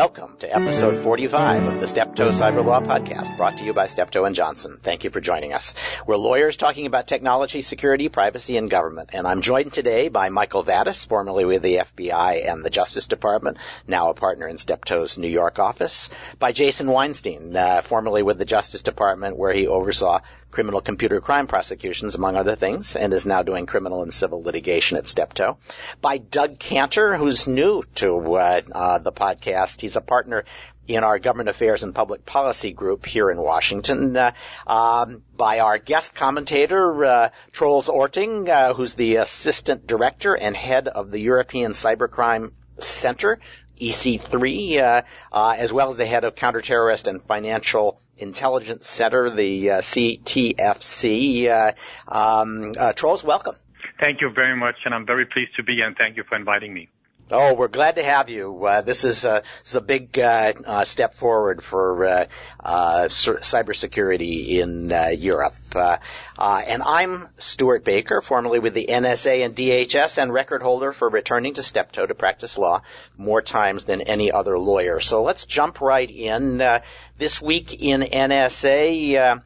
Welcome to episode 45 of the Steptoe Cyber Law Podcast, brought to you by Steptoe & Johnson. Thank you for joining us. We're lawyers talking about technology, security, privacy, and government. And I'm joined today by Michael Vatis, formerly with the FBI and the Justice Department, now a partner in Steptoe's New York office, by Jason Weinstein, formerly with the Justice Department, where he oversaw criminal computer crime prosecutions, among other things, and is now doing criminal and civil litigation at Steptoe. By Doug Cantor, who's new to the podcast. He's a partner in our Government Affairs and Public Policy group here in Washington. By our guest commentator, Troels Orting, who's the Assistant Director and Head of the European Cybercrime Center, EC3, as well as the Head of Counterterrorist and Financial Intelligence Center, the CTFC. Troels, welcome. Thank you very much, and I'm very pleased to be here, and thank you for inviting me. Oh, we're glad to have you. This is a big step forward for cybersecurity in Europe. And I'm Stuart Baker, formerly with the NSA and DHS, and record holder for returning to Steptoe to practice law more times than any other lawyer. So let's jump right in. This week in NSA,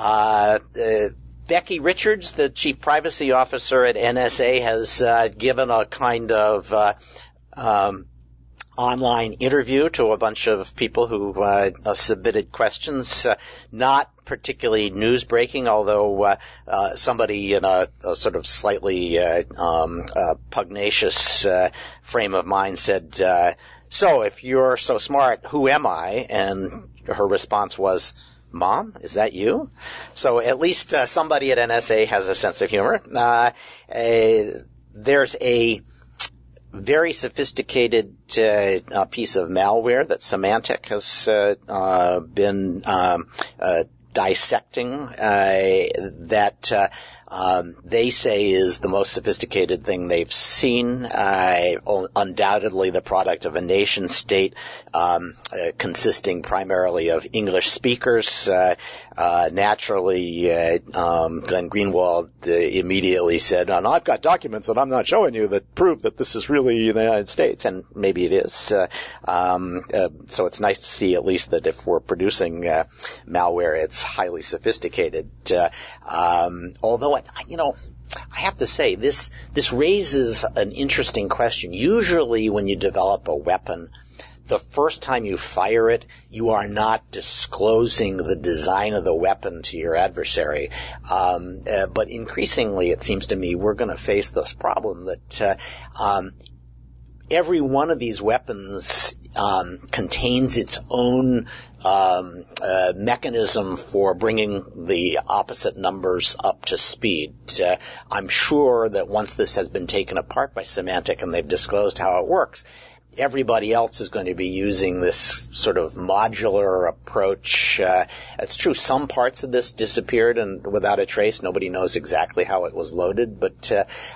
Becky Richards, the Chief Privacy Officer at NSA, has given a kind of online interview to a bunch of people who submitted questions, not particularly news-breaking, although somebody in a sort of slightly pugnacious frame of mind said, so if you're so smart, who am I? And her response was, Mom, is that you? So at least somebody at NSA has a sense of humor. There's a very sophisticated piece of malware that Symantec has been dissecting that they say is the most sophisticated thing they've seen, undoubtedly the product of a nation state consisting primarily of English speakers. Naturally, Glenn Greenwald immediately said, "No, I've got documents that I'm not showing you that prove that this is really the United States," and maybe it is. So it's nice to see at least that if we're producing malware, it's highly sophisticated. Although, I have to say, this raises an interesting question. Usually when you develop a weapon, the first time you fire it, you are not disclosing the design of the weapon to your adversary. But increasingly, it seems to me, we're going to face this problem that every one of these weapons contains its own mechanism for bringing the opposite numbers up to speed. I'm sure that once this has been taken apart by Symantec and they've disclosed how it works, everybody else is going to be using this sort of modular approach. It's true, some parts of this disappeared and without a trace. Nobody knows exactly how it was loaded, but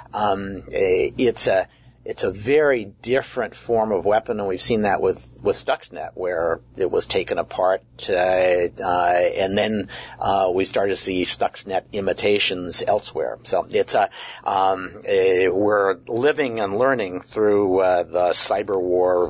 it's a very different form of weapon, and we've seen that with Stuxnet, where it was taken apart, and then we started to see Stuxnet imitations elsewhere. So it's we're living and learning through the cyber war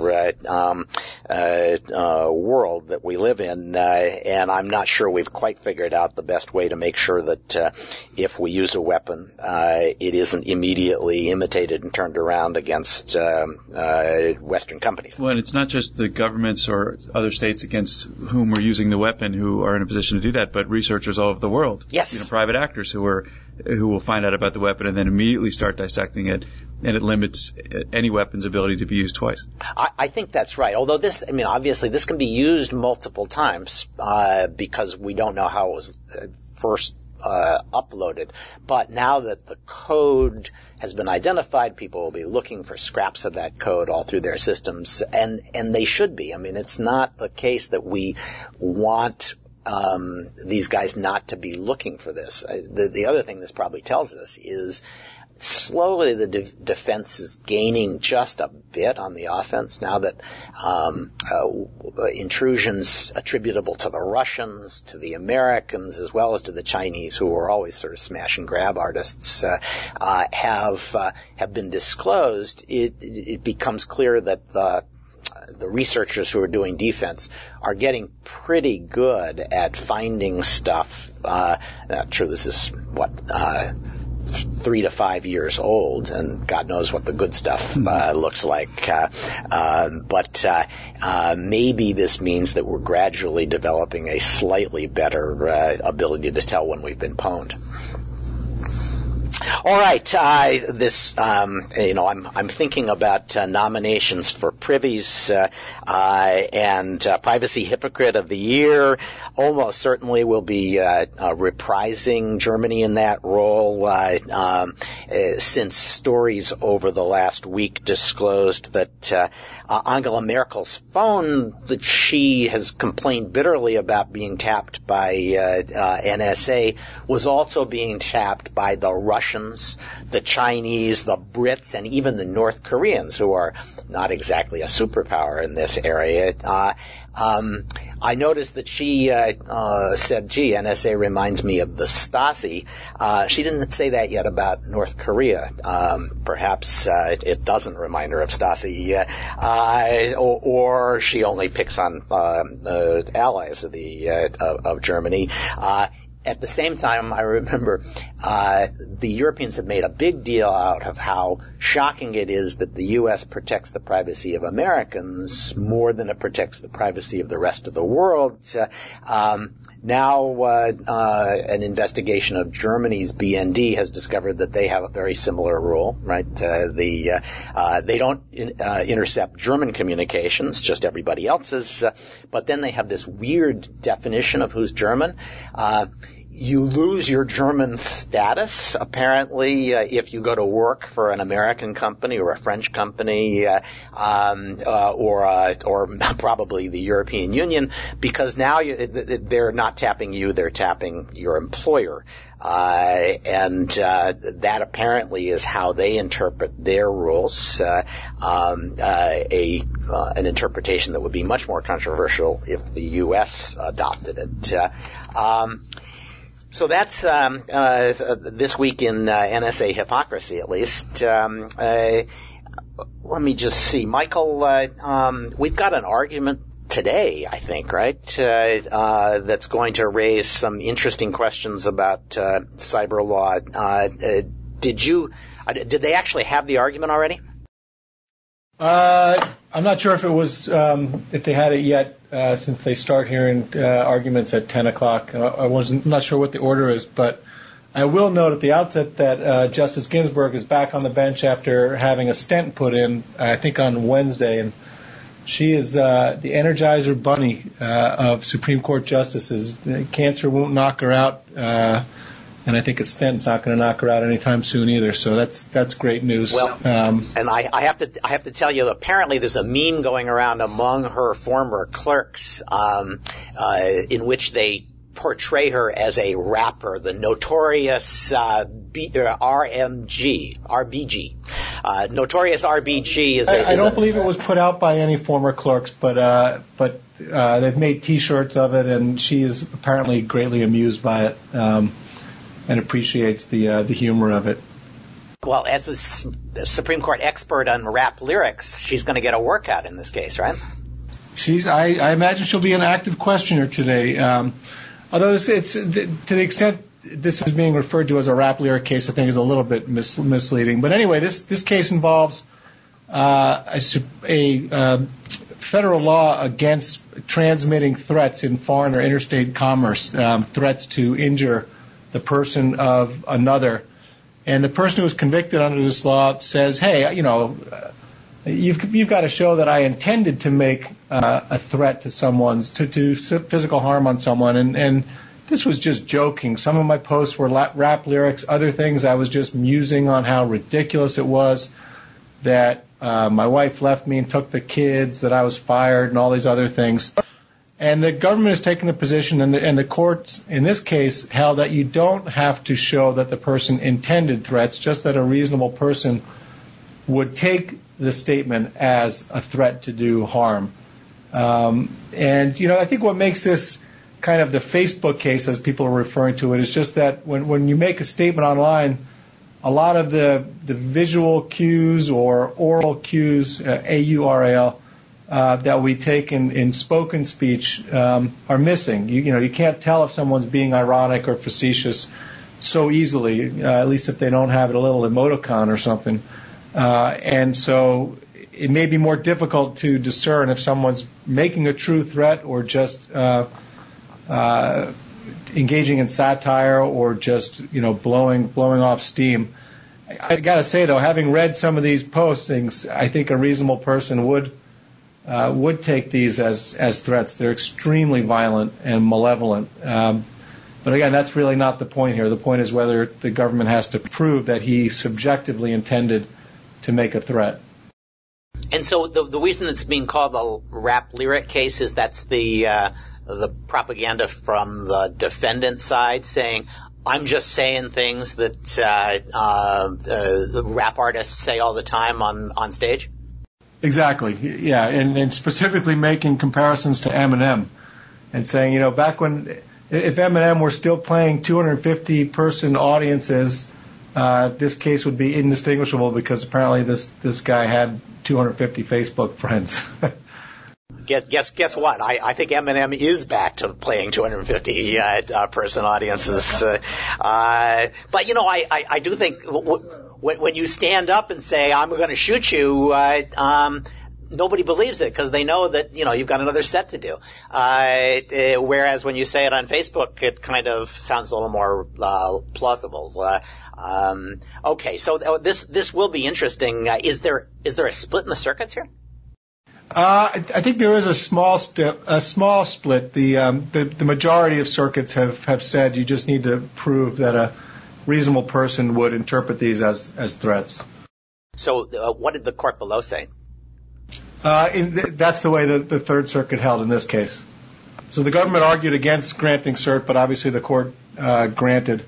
world that we live in, and I'm not sure we've quite figured out the best way to make sure that if we use a weapon, it isn't immediately imitated and turned around against Western companies. Well, and it's not just the governments or other states against whom we're using the weapon who are in a position to do that, but researchers all over the world. Yes. Private actors who will find out about the weapon and then immediately start dissecting it, and it limits any weapon's ability to be used twice. I think that's right. Although obviously this can be used multiple times because we don't know how it was first uploaded. But now that the code has been identified, people will be looking for scraps of that code all through their systems, and they should be. I mean, it's not the case that we want these guys not to be looking for this. The other thing this probably tells us is slowly the defense is gaining just a bit on the offense now that intrusions attributable to the Russians, to the Americans, as well as to the Chinese, who are always sort of smash and grab artists, have been disclosed. It becomes clear that the researchers who are doing defense are getting pretty good at finding stuff. Not sure this is 3 to 5 years old, and God knows what the good stuff looks like. But maybe this means that we're gradually developing a slightly better ability to tell when we've been pwned. All right, I'm thinking about nominations for Privy's and Privacy Hypocrite of the Year. Almost certainly will be reprising Germany in that role, since stories over the last week disclosed that Angela Merkel's phone that she has complained bitterly about being tapped by NSA was also being tapped by the Russians, the Chinese, the Brits, and even the North Koreans, who are not exactly a superpower in this area. I noticed that she said, gee, NSA reminds me of the Stasi. She didn't say that yet about North Korea. Perhaps it doesn't remind her of Stasi, or she only picks on allies of Germany. At the same time, I remember the Europeans have made a big deal out of how shocking it is that the U.S. protects the privacy of Americans more than it protects the privacy of the rest of the world. Now, an investigation of Germany's BND has discovered that they have a very similar rule, right? They don't intercept German communications, just everybody else's, but then they have this weird definition of who's German. You lose your German status, apparently, if you go to work for an American company or a French company, or probably the European Union, because now they're not tapping you, they're tapping your employer. And that apparently is how they interpret their rules, an interpretation that would be much more controversial if the U.S. adopted it. So that's this week in NSA hypocrisy, at least. Let me just see. Michael, we've got an argument today, I think, right, that's going to raise some interesting questions about cyber law. Did they actually have the argument already? I'm not sure if it was if they had it yet, since they start hearing arguments at 10 o'clock. I'm not sure what the order is, but I will note at the outset that Justice Ginsburg is back on the bench after having a stent put in, I think on Wednesday, and she is the Energizer Bunny of Supreme Court justices. Cancer won't knock her out, and I think a stent's not going to knock her out anytime soon either. So that's great news. Well, and I have to tell you, apparently there's a meme going around among her former clerks, in which they portray her as a rapper, the notorious RBG. Notorious RBG is I don't believe it was put out by any former clerks, but they've made T-shirts of it, and she is apparently greatly amused by it, and appreciates the humor of it. Well, as a Supreme Court expert on rap lyrics, she's going to get a workout in this case, right? I imagine she'll be an active questioner today. Although it's to the extent this is being referred to as a rap lyric case, I think is a little bit misleading. But anyway, this case involves a federal law against transmitting threats in foreign or interstate commerce, threats to injure the person of another. And the person who was convicted under this law says, hey, you've got to show that I intended to make a threat to to do physical harm on someone. And this was just joking. Some of my posts were rap lyrics. Other things I was just musing on how ridiculous it was that my wife left me and took the kids, that I was fired, and all these other things. And the government has taken the position, and the courts in this case held that you don't have to show that the person intended threats, just that a reasonable person would take the statement as a threat to do harm. And I think what makes this kind of the Facebook case, as people are referring to it, is just that when you make a statement online, a lot of the visual cues or oral cues, AURAL, that we take in spoken speech are missing. You can't tell if someone's being ironic or facetious so easily, at least if they don't have it a little emoticon or something. And so it may be more difficult to discern if someone's making a true threat or just engaging in satire or just blowing off steam. I got to say though, having read some of these postings, I think a reasonable person would take these as threats. They're extremely violent and malevolent. But again, that's really not the point here. The point is whether the government has to prove that he subjectively intended to make a threat. And so the reason it's being called the rap lyric case is that's the propaganda from the defendant side saying, I'm just saying things that the rap artists say all the time on stage? Exactly, yeah, and specifically making comparisons to Eminem and saying, back when, if Eminem were still playing 250-person audiences, this case would be indistinguishable because apparently this guy had 250 Facebook friends. Guess what? I think Eminem is back to playing 250 person audiences. But I do think when you stand up and say I'm going to shoot you, nobody believes it because they know that you've got another set to do. Whereas when you say it on Facebook, it kind of sounds a little more plausible. Okay, so this will be interesting. Is there a split in the circuits here? I think there is a small split. The majority of circuits have said you just need to prove that a reasonable person would interpret these as threats. So what did the court below say? That's the way the Third Circuit held in this case. So the government argued against granting cert, but obviously the court granted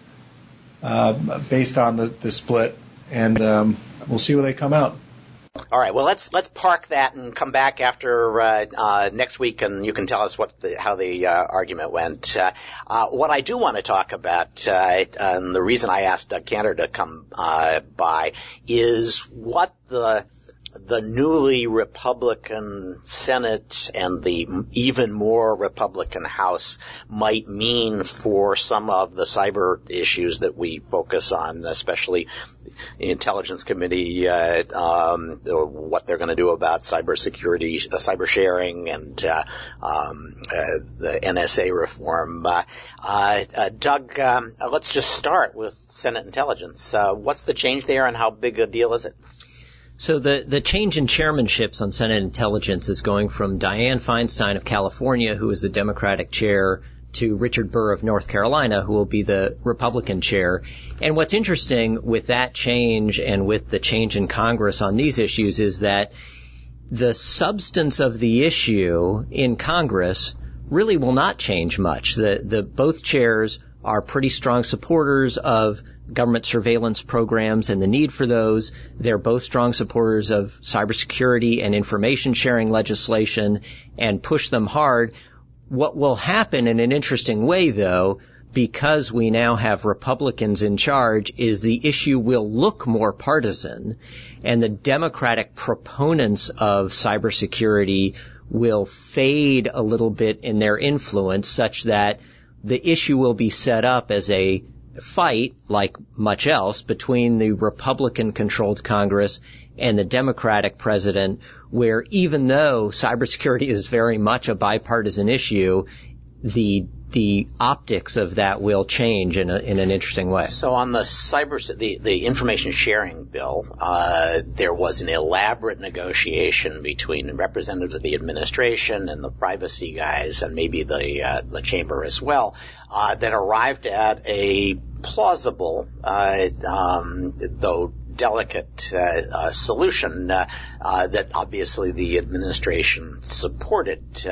based on the split, and we'll see where they come out. All right. Well, let's park that and come back after next week, and you can tell us how the argument went. What I do want to talk about, and the reason I asked Doug Cantor to come by, is what the newly Republican Senate and the even more Republican House might mean for some of the cyber issues that we focus on, especially the Intelligence Committee, what they're going to do about cybersecurity, cyber sharing, and the NSA reform. Doug, let's just start with Senate Intelligence. What's the change there, and how big a deal is it? So the change in chairmanships on Senate Intelligence is going from Dianne Feinstein of California, who is the Democratic chair, to Richard Burr of North Carolina, who will be the Republican chair. And what's interesting with that change and with the change in Congress on these issues is that the substance of the issue in Congress really will not change much. Both chairs are pretty strong supporters of government surveillance programs and the need for those. They're both strong supporters of cybersecurity and information sharing legislation and push them hard. What will happen in an interesting way, though, because we now have Republicans in charge, is the issue will look more partisan, and the Democratic proponents of cybersecurity will fade a little bit in their influence, such that the issue will be set up as a fight, like much else, between the Republican-controlled Congress and the Democratic president, where even though cybersecurity is very much a bipartisan issue, the optics of that will change in an interesting way. So on the information sharing bill, there was an elaborate negotiation between representatives of the administration and the privacy guys, and maybe the chamber as well, that arrived at a plausible, though delicate solution that obviously the administration supported.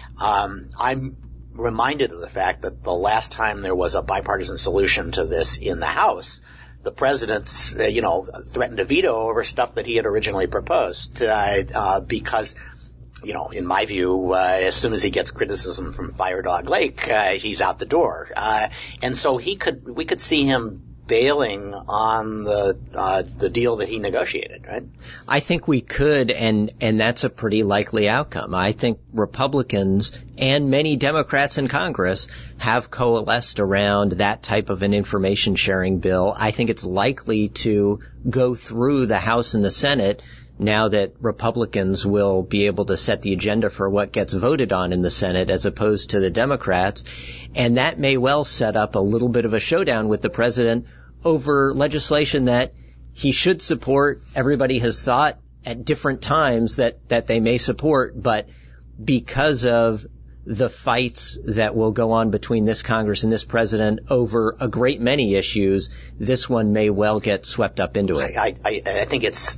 I'm reminded of the fact that the last time there was a bipartisan solution to this in the House, the president's, threatened to veto over stuff that he had originally proposed, because, in my view, as soon as he gets criticism from Fire Dog Lake, he's out the door. And so we could see him bailing on the deal that he negotiated, right? I think we could, and that's a pretty likely outcome. I think Republicans and many Democrats in Congress have coalesced around that type of an information sharing bill. I think it's likely to go through the House and the Senate now that Republicans will be able to set the agenda for what gets voted on in the Senate as opposed to the Democrats. And that may well set up a little bit of a showdown with the president over legislation that he should support. Everybody has thought at different times that they may support, but because of the fights that will go on between this Congress and this president over a great many issues, this one may well get swept up into it. I think it's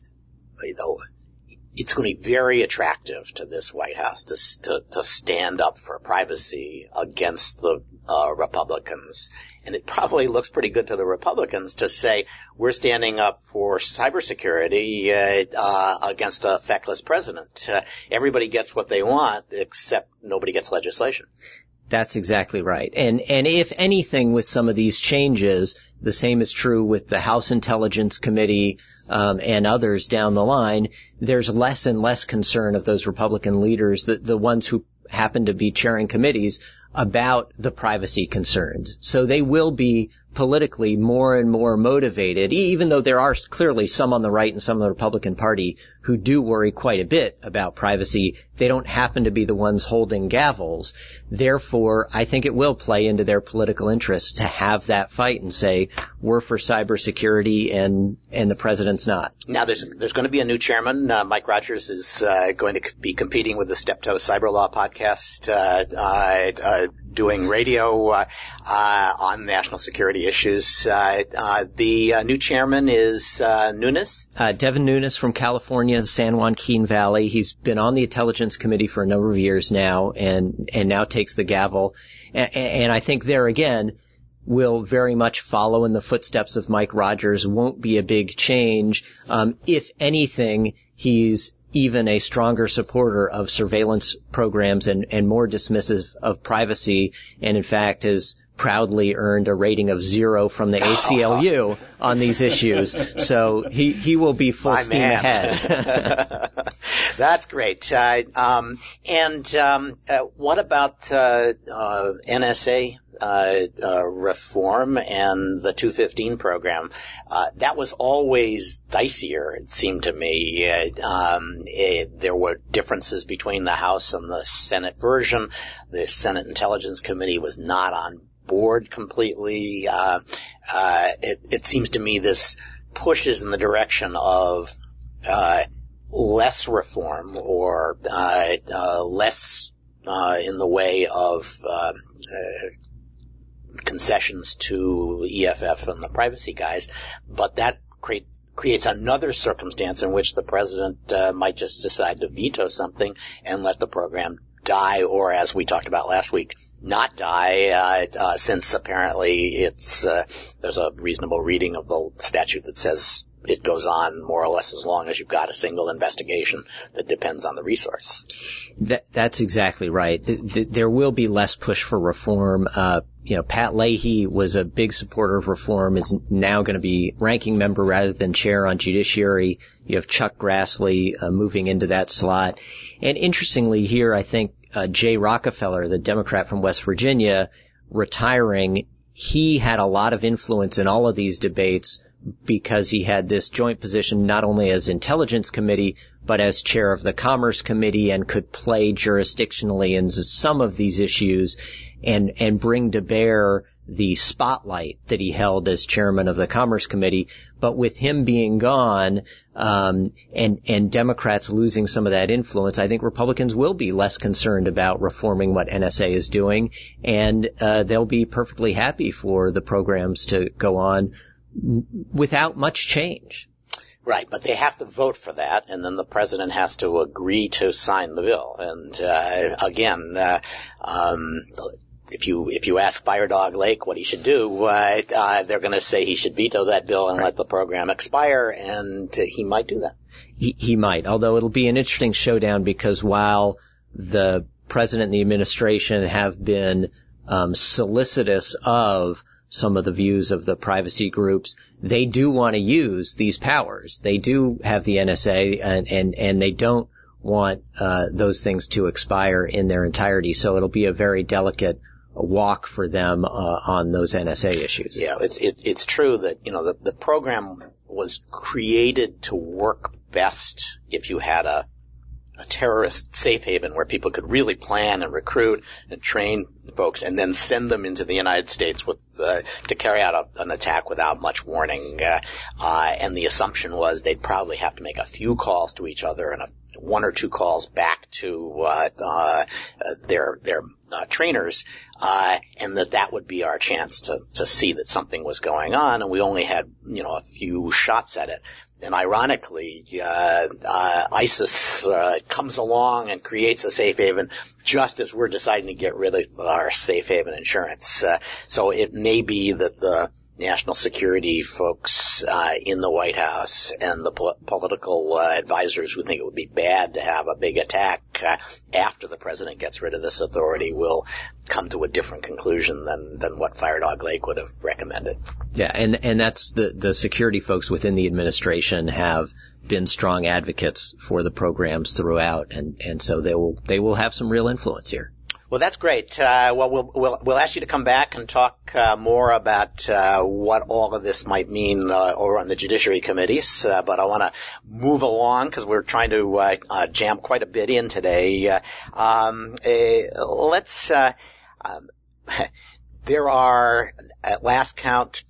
going to be very attractive to this White House to stand up for privacy against the Republicans. And it probably looks pretty good to the Republicans to say, we're standing up for cybersecurity against a feckless president. Everybody gets what they want, except nobody gets legislation. That's exactly right. And if anything with some of these changes, the same is true with the House Intelligence Committee and others down the line, there's less and less concern of those Republican leaders, the ones who happen to be chairing committees, about the privacy concerns. So they will be politically more and more motivated, even though there are clearly some on the right and some of the Republican Party who do worry quite a bit about privacy. They don't happen to be the ones holding gavels. Therefore, I think it will play into their political interests to have that fight and say, we're for cybersecurity and the president's not. Now, there's going to be a new chairman. Mike Rogers is going to be competing with the Steptoe Cyber Law podcast, doing radio on national security issues. The new chairman is Nunes. Devin Nunes from California, San Joaquin Valley. He's been on the Intelligence Committee for a number of years now, and now takes the gavel. And I think there again will very much follow in the footsteps of Mike Rogers. Won't be a big change. If anything, he's even a stronger supporter of surveillance programs and more dismissive of privacy, and in fact has proudly earned a rating of 0 from the ACLU on these issues. So he will be full steam ahead. That's great. What about NSA reform and the 215 program? That was always dicier, it seemed to me. There were differences between the House and the Senate version. The Senate Intelligence Committee was not on board completely. It seems to me this pushes in the direction of less reform or less in the way of concessions to EFF and the privacy guys, but that creates another circumstance in which the president might just decide to veto something and let the program die, or as we talked about last week, not die, since apparently there's a reasonable reading of the statute that says it goes on more or less as long as you've got a single investigation that depends on the resource. That's exactly right. There will be less push for reform. Pat Leahy was a big supporter of reform, is now going to be ranking member rather than chair on Judiciary. You have Chuck Grassley moving into that slot. And interestingly here, I think Jay Rockefeller, the Democrat from West Virginia, retiring, he had a lot of influence in all of these debates because he had this joint position not only as Intelligence Committee, but as chair of the Commerce Committee, and could play jurisdictionally into some of these issues and bring to bear the spotlight that he held as chairman of the Commerce Committee. But with him being gone, and Democrats losing some of that influence, I think Republicans will be less concerned about reforming what NSA is doing, and they'll be perfectly happy for the programs to go on without much change. Right, but they have to vote for that, and then the president has to agree to sign the bill. And if you ask Firedog Lake what he should do, they're going to say he should veto that bill and let the program expire, and he might do that. He might, although it'll be an interesting showdown, because while the president and the administration have been solicitous of some of the views of the privacy groups. They do want to use these powers. They do have the NSA, and they don't want those things to expire in their entirety. So it'll be a very delicate walk for them on those NSA issues. Yeah, it's true that the program was created to work best if you had a terrorist safe haven where people could really plan and recruit and train folks and then send them into the United States to carry out an attack without much warning. And the assumption was they'd probably have to make a few calls to each other and one or two calls back to their trainers, and that would be our chance to see that something was going on, and we only had a few shots at it. And ironically, ISIS comes along and creates a safe haven just as we're deciding to get rid of our safe haven insurance. So it may be that the national security folks in the White House and the political advisors who think it would be bad to have a big attack after the president gets rid of this authority will come to a different conclusion than what Firedog Lake would have recommended. Yeah, and that's the security folks within the administration have been strong advocates for the programs throughout, and so they will have some real influence here. Well, that's great. We'll ask you to come back and talk more about what all of this might mean over on the Judiciary Committees. But I want to move along because we're trying to jam quite a bit in today. There are, at last count,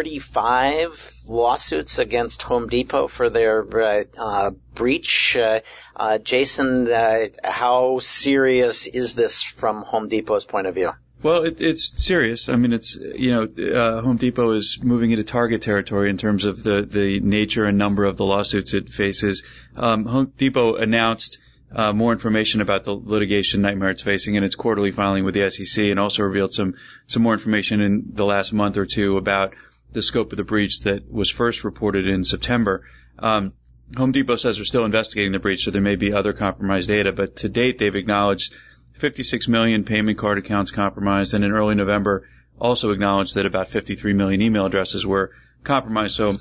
45 lawsuits against Home Depot for their breach. Jason, how serious is this from Home Depot's point of view? Well, it's serious. I mean, Home Depot is moving into target territory in terms of the nature and number of the lawsuits it faces. Home Depot announced more information about the litigation nightmare it's facing in its quarterly filing with the SEC, and also revealed some more information in the last month or two about the scope of the breach that was first reported in September. Home Depot says they're still investigating the breach, so there may be other compromised data, but to date they've acknowledged 56 million payment card accounts compromised, and in early November also acknowledged that about 53 million email addresses were compromised. So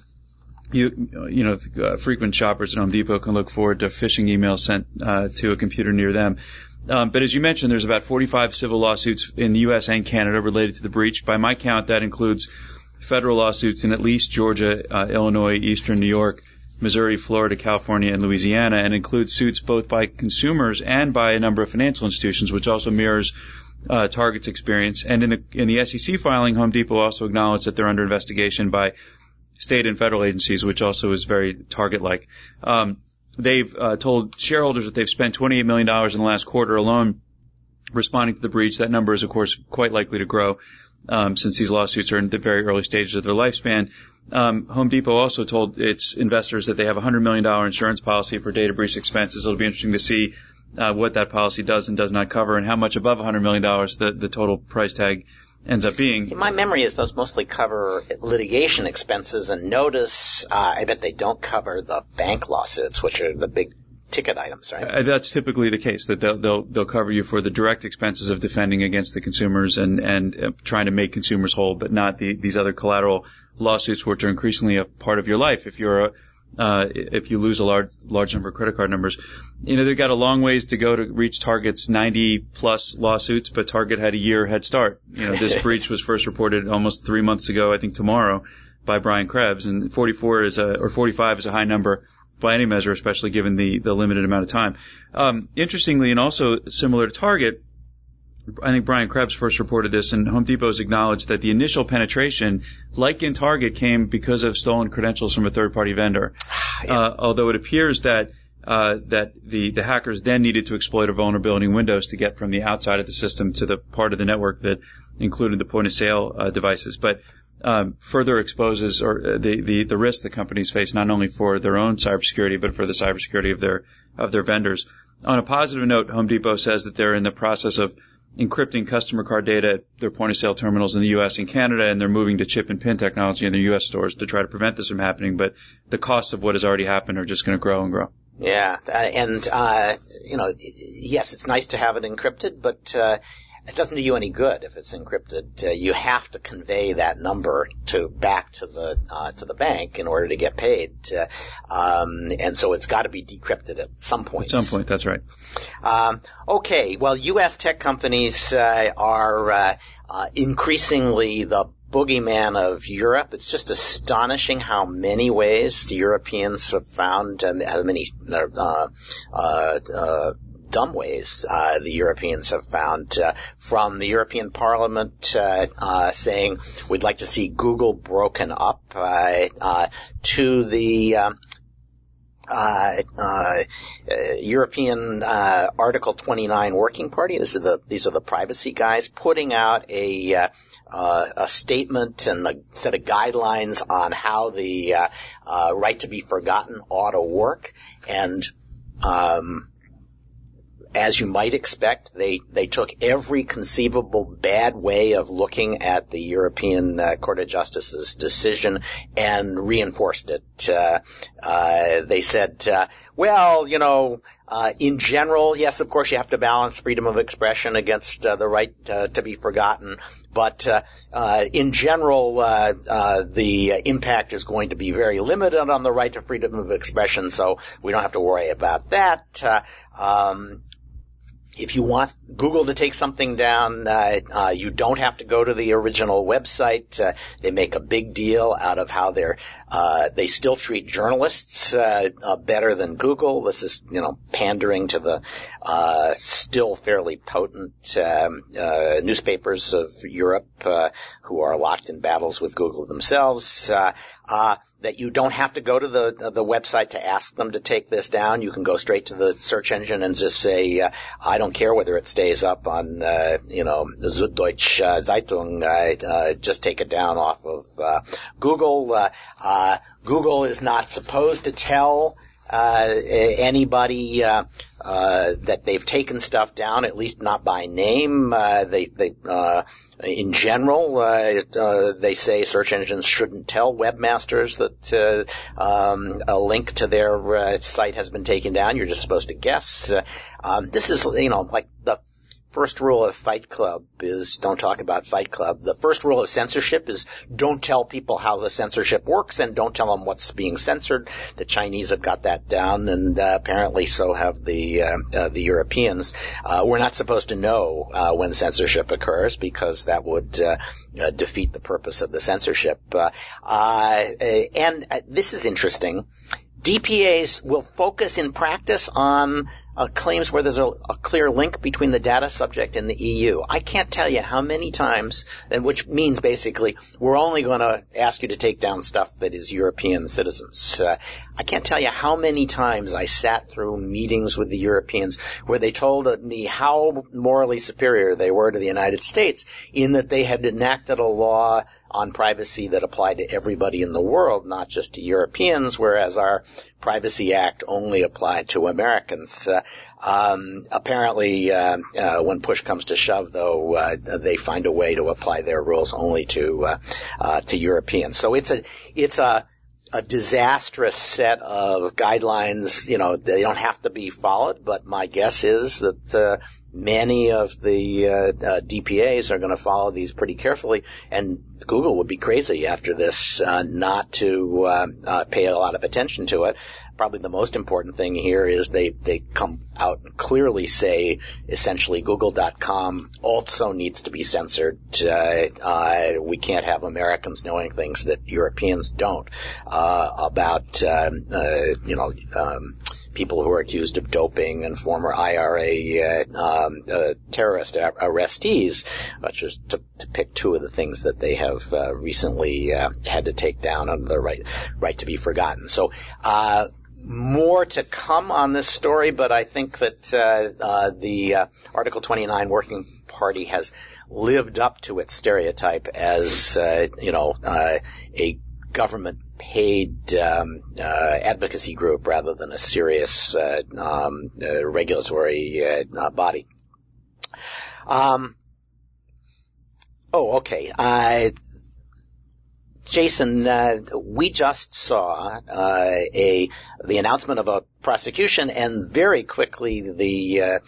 frequent shoppers at Home Depot can look forward to phishing emails sent to a computer near them. But as you mentioned, there's about 45 civil lawsuits in the U.S. and Canada related to the breach. By my count, that includes federal lawsuits in at least Georgia, Illinois, Eastern New York, Missouri, Florida, California, and Louisiana, and includes suits both by consumers and by a number of financial institutions, which also mirrors Target's experience. And in the SEC filing, Home Depot also acknowledged that they're under investigation by state and federal agencies, which also is very Target-like. They've told shareholders that they've spent $28 million in the last quarter alone responding to the breach. That number is, of course, quite likely to grow since these lawsuits are in the very early stages of their lifespan. Home Depot also told its investors that they have a $100 million insurance policy for data breach expenses. It'll be interesting to see what that policy does and does not cover, and how much above $100 million the total price tag ends up being. My memory is those mostly cover litigation expenses and notice. I bet they don't cover the bank lawsuits, which are the big ticket items, right? That's typically the case, that they'll cover you for the direct expenses of defending against the consumers and trying to make consumers whole, but not these other collateral lawsuits, which are increasingly a part of your life. If you lose a large number of credit card numbers, they've got a long ways to go to reach Target's 90 plus lawsuits, but Target had a year head start. This breach was first reported almost 3 months ago, I think tomorrow, by Brian Krebs, and 45 is a high number by any measure, especially given the limited amount of time. Interestingly, and also similar to Target, I think Brian Krebs first reported this, and Home Depot's acknowledged that the initial penetration, like in Target, came because of stolen credentials from a third-party vendor. Although it appears that the hackers then needed to exploit a vulnerability in Windows to get from the outside of the system to the part of the network that included the point-of-sale devices. But further exposes the risk that companies face, not only for their own cybersecurity, but for the cybersecurity of their vendors. On a positive note, Home Depot says that they're in the process of encrypting customer card data at their point-of-sale terminals in the U.S. and Canada, and they're moving to chip and pin technology in their U.S. stores to try to prevent this from happening. But the costs of what has already happened are just going to grow and grow. Yeah, yes, it's nice to have it encrypted, but it doesn't do you any good if it's encrypted. You have to convey that number back to the bank in order to get paid, and so it's got to be decrypted at some point. At some point, that's right. Okay, well, U.S. tech companies are increasingly the boogeyman of Europe. It's just astonishing how many ways the Europeans have found, how many dumb ways the Europeans have found, from the European Parliament saying we'd like to see Google broken up, to the European Article 29 Working Party. These are the privacy guys putting out a statement and a set of guidelines on how the right to be forgotten ought to work. And as you might expect, they took every conceivable bad way of looking at the European Court of Justice's decision and reinforced it. They said, in general, yes, of course, you have to balance freedom of expression against the right to be forgotten. But in general, the impact is going to be very limited on the right to freedom of expression, so we don't have to worry about that. If you want Google to take something down, you don't have to go to the original website. They make a big deal out of how they still treat journalists better than Google. This is, pandering to the still fairly potent newspapers of Europe who are locked in battles with Google themselves. That you don't have to go to the website to ask them to take this down. You can go straight to the search engine and just say, I don't care whether it stays up on, the Süddeutsche Zeitung, just take it down off of Google. Google is not supposed to tell anybody that they've taken stuff down, at least not by name. In general, they say search engines shouldn't tell webmasters that a link to their site has been taken down. You're just supposed to guess. This is, like the first rule of Fight Club is don't talk about Fight Club. The first rule of censorship is don't tell people how the censorship works and don't tell them what's being censored. The Chinese have got that down, and apparently so have the Europeans. We're not supposed to know when censorship occurs because that would defeat the purpose of the censorship. And this is interesting. DPAs will focus in practice on claims where there's a clear link between the data subject and the EU. I can't tell you how many times, and which means basically we're only going to ask you to take down stuff that is European citizens. I can't tell you how many times I sat through meetings with the Europeans where they told me how morally superior they were to the United States in that they had enacted a law on privacy that applied to everybody in the world, not just to Europeans, whereas our Privacy Act only applied to Americans. Apparently, when push comes to shove, though, they find a way to apply their rules only to Europeans. So it's a disastrous set of guidelines. They don't have to be followed, but my guess is that many of the DPAs are going to follow these pretty carefully, and Google would be crazy after this not to pay a lot of attention to it. Probably the most important thing here is they come out and clearly say, essentially, Google.com also needs to be censored. We can't have Americans knowing things that Europeans don't about, people who are accused of doping and former IRA terrorist arrestees, which is to pick two of the things that they have recently had to take down under the right to be forgotten. So more to come on this story, but I think that the Article 29 Working Party has lived up to its stereotype as a government-paid advocacy group rather than a serious regulatory body. Okay. Jason, we just saw the announcement of a prosecution and very quickly the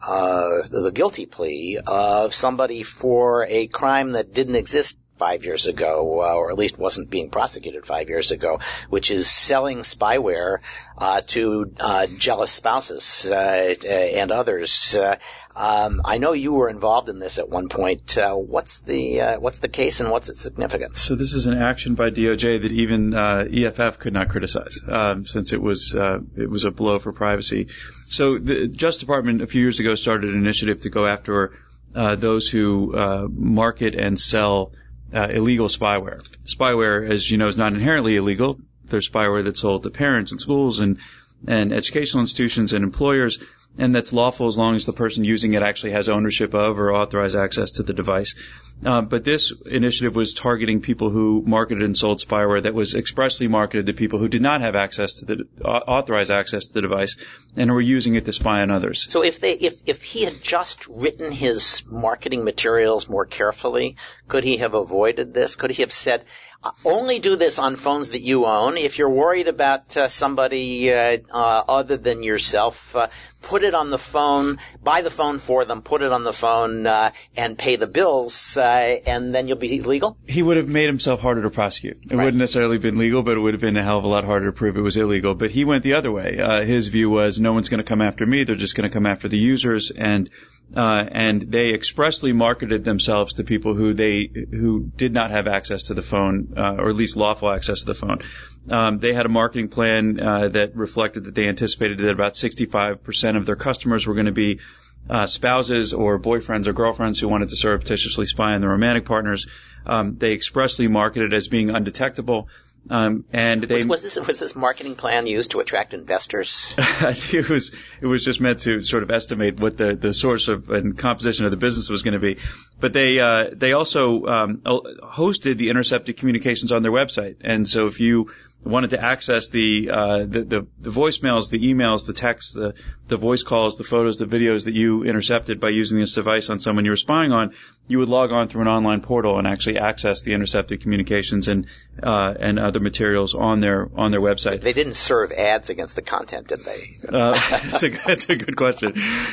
guilty plea of somebody for a crime that didn't exist 5 years ago, or at least wasn't being prosecuted 5 years ago, which is selling spyware to jealous spouses and others. I know you were involved in this at one point. What's the case and what's its significance? So this is an action by DOJ that even EFF could not criticize, since it was a blow for privacy. So the Justice Department a few years ago started an initiative to go after those who market and sell illegal spyware. Spyware, as you know, is not inherently illegal. There's spyware that's sold to parents and schools and educational institutions and employers, and that's lawful as long as the person using it actually has ownership of or authorized access to the device. But this initiative was targeting people who marketed and sold spyware that was expressly marketed to people who did not have access to the authorized access to the device and were using it to spy on others. So if he had just written his marketing materials more carefully, could he have avoided this? Could he have said, only do this on phones that you own. If you're worried about somebody other than yourself, put it on the phone, buy the phone for them, put it on the phone, and pay the bills, and then you'll be legal? He would have made himself harder to prosecute. It wouldn't necessarily have been legal, but it would have been a hell of a lot harder to prove it was illegal. But he went the other way. His view was, no one's going to come after me. They're just going to come after the users. And they expressly marketed themselves to people who did not have access to the phone, or at least lawful access to the phone. They had a marketing plan that reflected that they anticipated that about 65% of their customers were going to be spouses or boyfriends or girlfriends who wanted to surreptitiously spy on their romantic partners. They expressly marketed it as being undetectable. Was this marketing plan used to attract investors? It was just meant to sort of estimate what the source of and composition of the business was going to be. But they also hosted the intercepted communications on their website. And so if you wanted to access the voicemails, the emails, the texts, the voice calls, the photos, the videos that you intercepted by using this device on someone you were spying on, you would log on through an online portal and actually access the intercepted communications and other materials on their website. They didn't serve ads against the content, did they? That's a good question.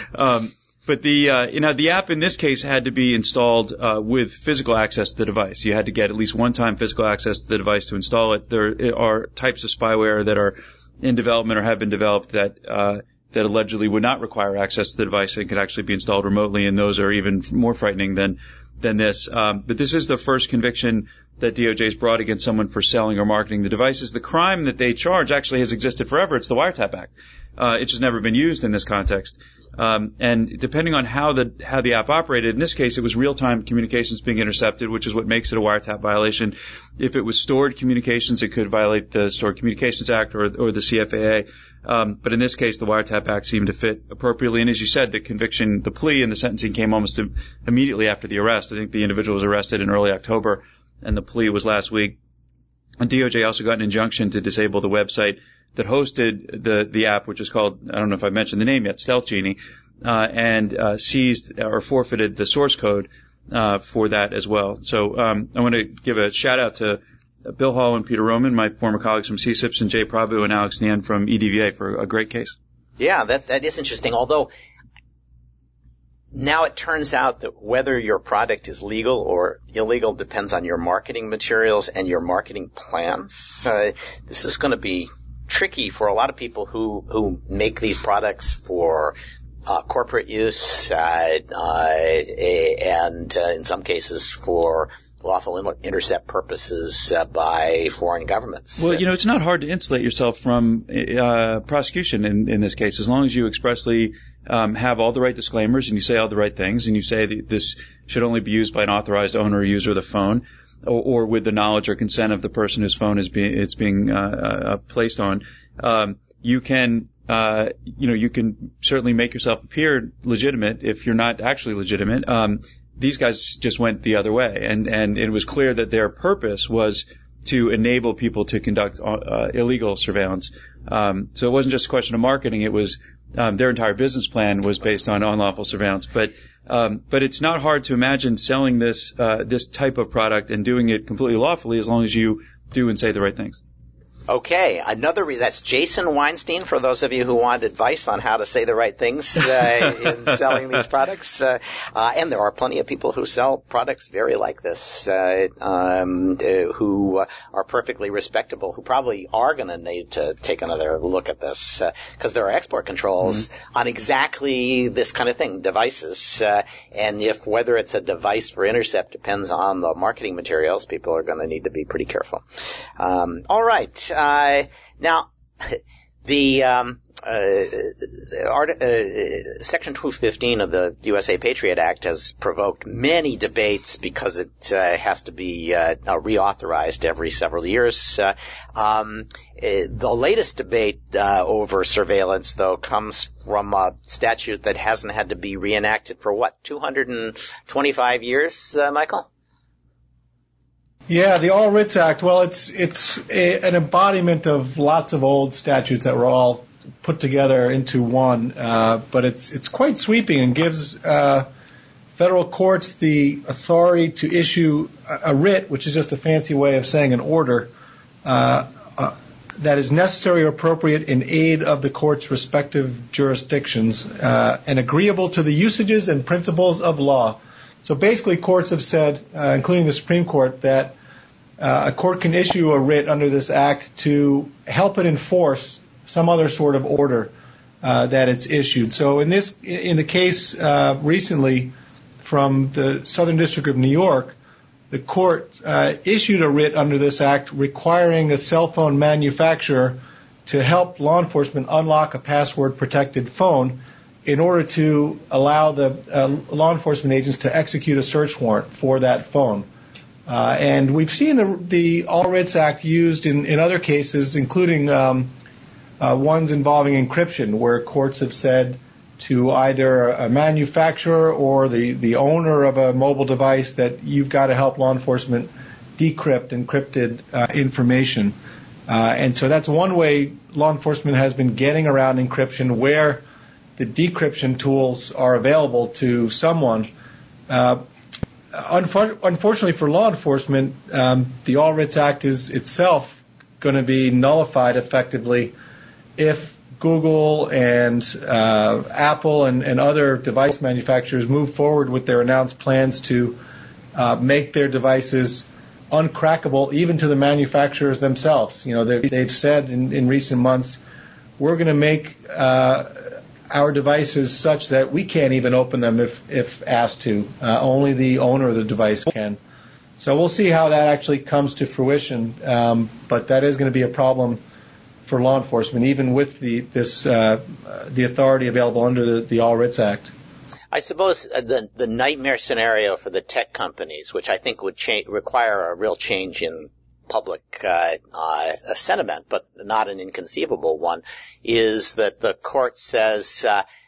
But the app in this case had to be installed with physical access to the device. You had to get at least one-time physical access to the device to install it. There are types of spyware that are in development or have been developed that allegedly would not require access to the device and could actually be installed remotely, and those are even more frightening than this. But this is the first conviction that DOJ has brought against someone for selling or marketing the devices. The crime that they charge actually has existed forever. It's the Wiretap Act. It's just never been used in this context. And depending on how the app operated, in this case, it was real-time communications being intercepted, which is what makes it a wiretap violation. If it was stored communications, it could violate the Stored Communications Act or the CFAA. But in this case, the Wiretap Act seemed to fit appropriately. And as you said, the plea and the sentencing came almost immediately after the arrest. I think the individual was arrested in early October, and the plea was last week. And DOJ also got an injunction to disable the website that hosted the app, which is called, I don't know if I mentioned the name yet, Stealth Genie, and seized or forfeited the source code for that as well. So I want to give a shout-out to Bill Hall and Peter Roman, my former colleagues from CSIPS, and Jay Prabhu and Alex Nian from EDVA for a great case. Yeah, that is interesting, although now it turns out that whether your product is legal or illegal depends on your marketing materials and your marketing plans. This is going to be tricky for a lot of people who make these products for corporate use and in some cases for lawful intercept purposes by foreign governments. Well, it's not hard to insulate yourself from prosecution in this case, as long as you expressly have all the right disclaimers and you say all the right things and you say that this should only be used by an authorized owner or user of the phone, or with the knowledge or consent of the person whose phone it's being placed on. You can certainly make yourself appear legitimate if you're not actually legitimate. These guys just went the other way, and it was clear that their purpose was to enable people to conduct illegal surveillance So it wasn't just a question of marketing. It was their entire business plan was based on unlawful surveillance. But it's not hard to imagine selling this type of product and doing it completely lawfully as long as you do and say the right things. Okay, that's Jason Weinstein, for those of you who want advice on how to say the right things in selling these products. And there are plenty of people who sell products very like this, who are perfectly respectable, who probably are going to need to take another look at this, because there are export controls on exactly this kind of thing, devices. And if whether it's a device for intercept depends on the marketing materials, people are going to need to be pretty careful. All right. Now, the Section 215 of the USA Patriot Act has provoked many debates because it has to be reauthorized every several years. The latest debate over surveillance, though, comes from a statute that hasn't had to be reenacted for, 225 years, Michael? Yeah, the All Writs Act. Well, it's an embodiment of lots of old statutes that were all put together into one, but it's quite sweeping and gives federal courts the authority to issue a writ, which is just a fancy way of saying an order that is necessary or appropriate in aid of the court's respective jurisdictions and agreeable to the usages and principles of law. So basically, courts have said, including the Supreme Court, that a court can issue a writ under this act to help it enforce some other sort of order that it's issued. So in the case recently from the Southern District of New York, the court issued a writ under this act requiring a cell phone manufacturer to help law enforcement unlock a password-protected phone in order to allow the law enforcement agents to execute a search warrant for that phone. And we've seen the All Writs Act used in other cases, including ones involving encryption, where courts have said to either a manufacturer or the owner of a mobile device that you've got to help law enforcement decrypt encrypted information. And so that's one way law enforcement has been getting around encryption, where the decryption tools are available to someone. Unfortunately for law enforcement, the All Writs Act is itself going to be nullified effectively if Google and Apple and other device manufacturers move forward with their announced plans to make their devices uncrackable even to the manufacturers themselves. You know, they've said in recent months, we're going to make our devices such that we can't even open them if asked to. Only the owner of the device can. So we'll see how that actually comes to fruition. But that is going to be a problem for law enforcement, even with the authority available under the All Writs Act. I suppose the nightmare scenario for the tech companies, which I think would require a real change in public sentiment, but not an inconceivable one, is that the court says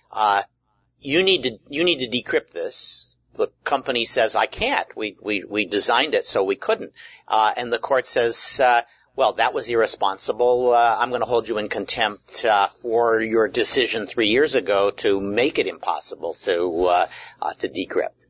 you need to decrypt this. The company says, I can't. We designed it so we couldn't. And the court says, well, that was irresponsible. I'm going to hold you in contempt for your decision 3 years ago to make it impossible to decrypt.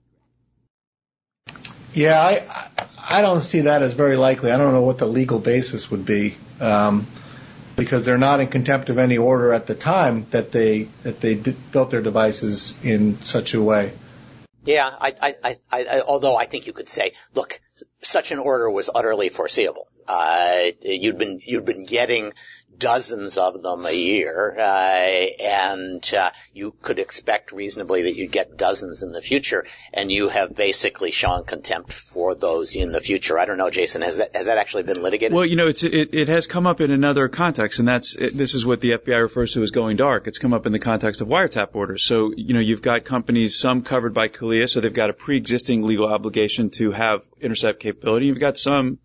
Yeah, I don't see that as very likely. I don't know what the legal basis would be, because they're not in contempt of any order at the time that they built their devices in such a way. Yeah, although I think you could say, look, such an order was utterly foreseeable. You'd been getting dozens of them a year, and you could expect reasonably that you'd get dozens in the future, and you have basically shown contempt for those in the future. I don't know, Jason, has that actually been litigated? Well, you know, it has come up in another context, and this is what the FBI refers to as going dark. It's come up in the context of wiretap orders. So, you know, you've got companies, some covered by CALEA, so they've got a pre-existing legal obligation to have intercept capability. You've got some,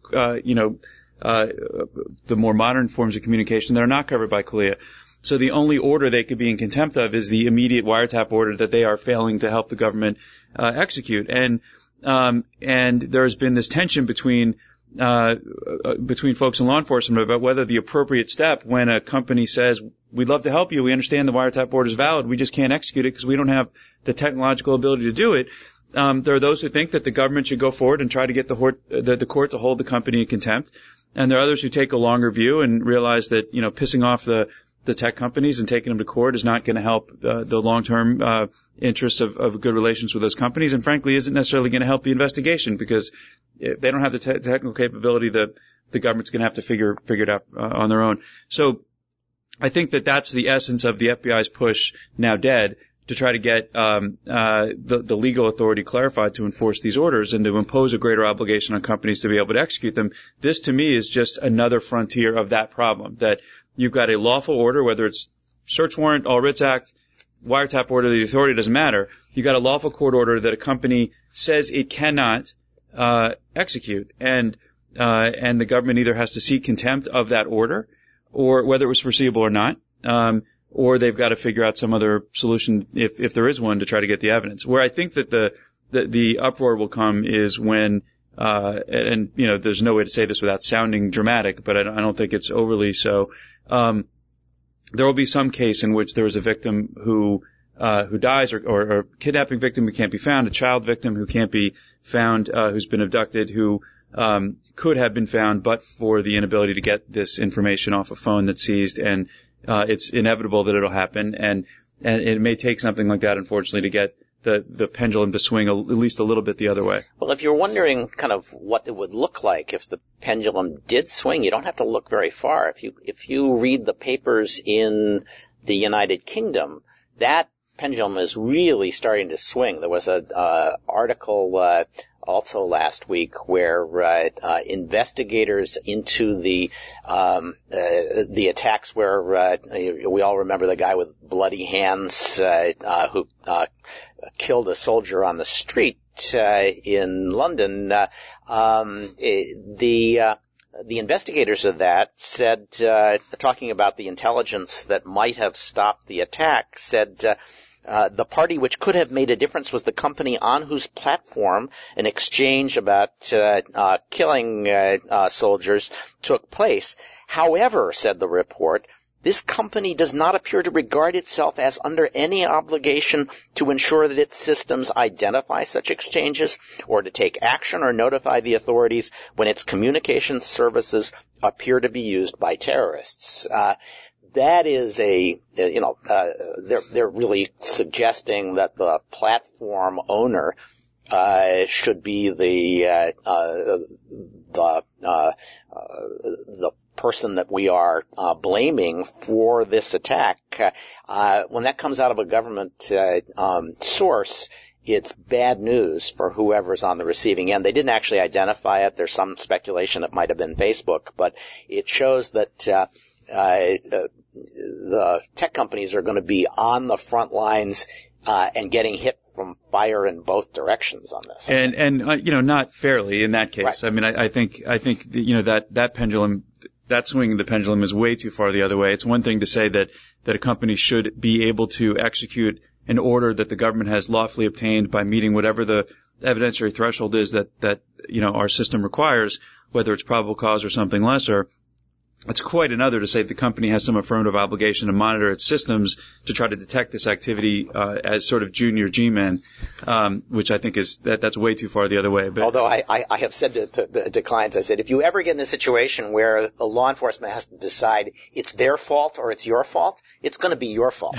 the more modern forms of communication that are not covered by CALEA. So the only order they could be in contempt of is the immediate wiretap order that they are failing to help the government execute. And there's been this tension between between folks in law enforcement about whether the appropriate step when a company says, we'd love to help you, we understand the wiretap order is valid, we just can't execute it because we don't have the technological ability to do it. There are those who think that the government should go forward and try to get the court to hold the company in contempt. And there are others who take a longer view and realize that, pissing off the tech companies and taking them to court is not going to help the long-term interests of good relations with those companies, and frankly isn't necessarily going to help the investigation because if they don't have the technical capability, the government's going to have to figure it out on their own. So I think that that's the essence of the FBI's push, now dead, to try to get the legal authority clarified to enforce these orders and to impose a greater obligation on companies to be able to execute them. This, to me, is just another frontier of that problem, that you've got a lawful order, whether it's search warrant, All Writs Act, wiretap order, the authority doesn't matter. You've got a lawful court order that a company says it cannot execute, and the government either has to seek contempt of that order, or whether it was foreseeable or not, or they've got to figure out some other solution, if there is one, to try to get the evidence. Where I think that the uproar will come is when, there's no way to say this without sounding dramatic, but I don't think it's overly so. There will be some case in which there is a victim who dies, or a kidnapping victim who can't be found, a child victim who can't be found, who's been abducted, who could have been found, but for the inability to get this information off a phone that's seized, and it's inevitable that it'll happen, and it may take something like that, unfortunately, to get the pendulum to swing at least a little bit the other way. Well, if you're wondering kind of what it would look like if the pendulum did swing, you don't have to look very far. If you read the papers in the United Kingdom, that pendulum is really starting to swing. There was an article also last week where investigators into the attacks where we all remember the guy with bloody hands who killed a soldier on the street in London. The investigators of that said, talking about the intelligence that might have stopped the attack, said the party which could have made a difference was the company on whose platform an exchange about killing soldiers took place. However, said the report, this company does not appear to regard itself as under any obligation to ensure that its systems identify such exchanges or to take action or notify the authorities when its communications services appear to be used by terrorists. That is they're really suggesting that the platform owner should be the person that we are blaming for this attack. When that comes out of a government source, it's bad news for whoever's on the receiving end. They didn't actually identify it. There's some speculation it might have been Facebook, but it shows that the tech companies are going to be on the front lines and getting hit from fire in both directions on this. And not fairly in that case. Right. I mean, I think that pendulum, that swing of the pendulum is way too far the other way. It's one thing to say that a company should be able to execute an order that the government has lawfully obtained by meeting whatever the evidentiary threshold is that our system requires, whether it's probable cause or something lesser. It's quite another to say the company has some affirmative obligation to monitor its systems to try to detect this activity as sort of junior G-men, which I think is that's way too far the other way. But although I have said to clients, I said, if you ever get in a situation where the law enforcement has to decide it's their fault or it's your fault, it's going to be your fault.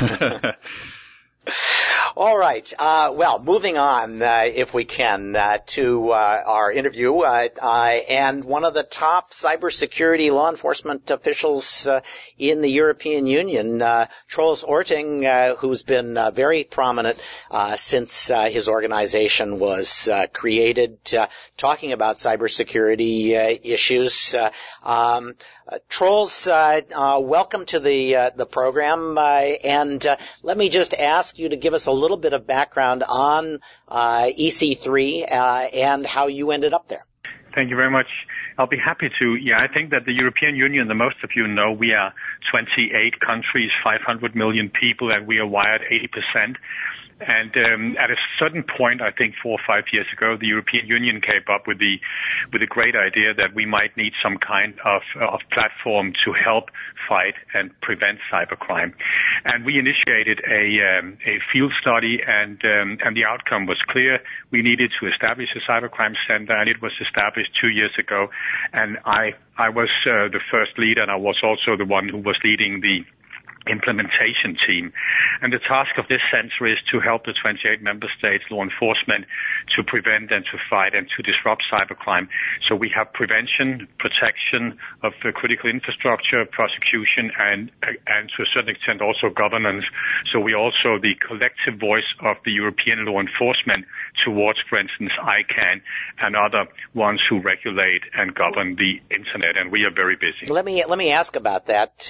All right. Well, moving on, if we can, to our interview, and one of the top cybersecurity law enforcement officials in the European Union, Troels Oorting, who's been very prominent since his organization was created, talking about cybersecurity issues. Troels, welcome to the program, and let me just ask you to give us a little bit of background on EC3 and how you ended up there. Thank you very much. I'll be happy to. Yeah, I think that the European Union, the most of you know, we are 28 countries, 500 million people, and we are wired 80%. And at a certain point, I think 4 or 5 years ago, the European Union came up with a great idea that we might need some kind of platform to help fight and prevent cybercrime. And we initiated a field study, and the outcome was clear. We needed to establish a cybercrime center, and it was established 2 years ago. And I was the first leader, and I was also the one who was leading the implementation team. And the task of this center is to help the 28 member states law enforcement to prevent and to fight and to disrupt cybercrime. So we have prevention, protection of the critical infrastructure, prosecution, and to a certain extent also governance. So we also the collective voice of the European law enforcement towards, for instance, ICANN and other ones who regulate and govern the internet. And we are very busy. Let me ask about that.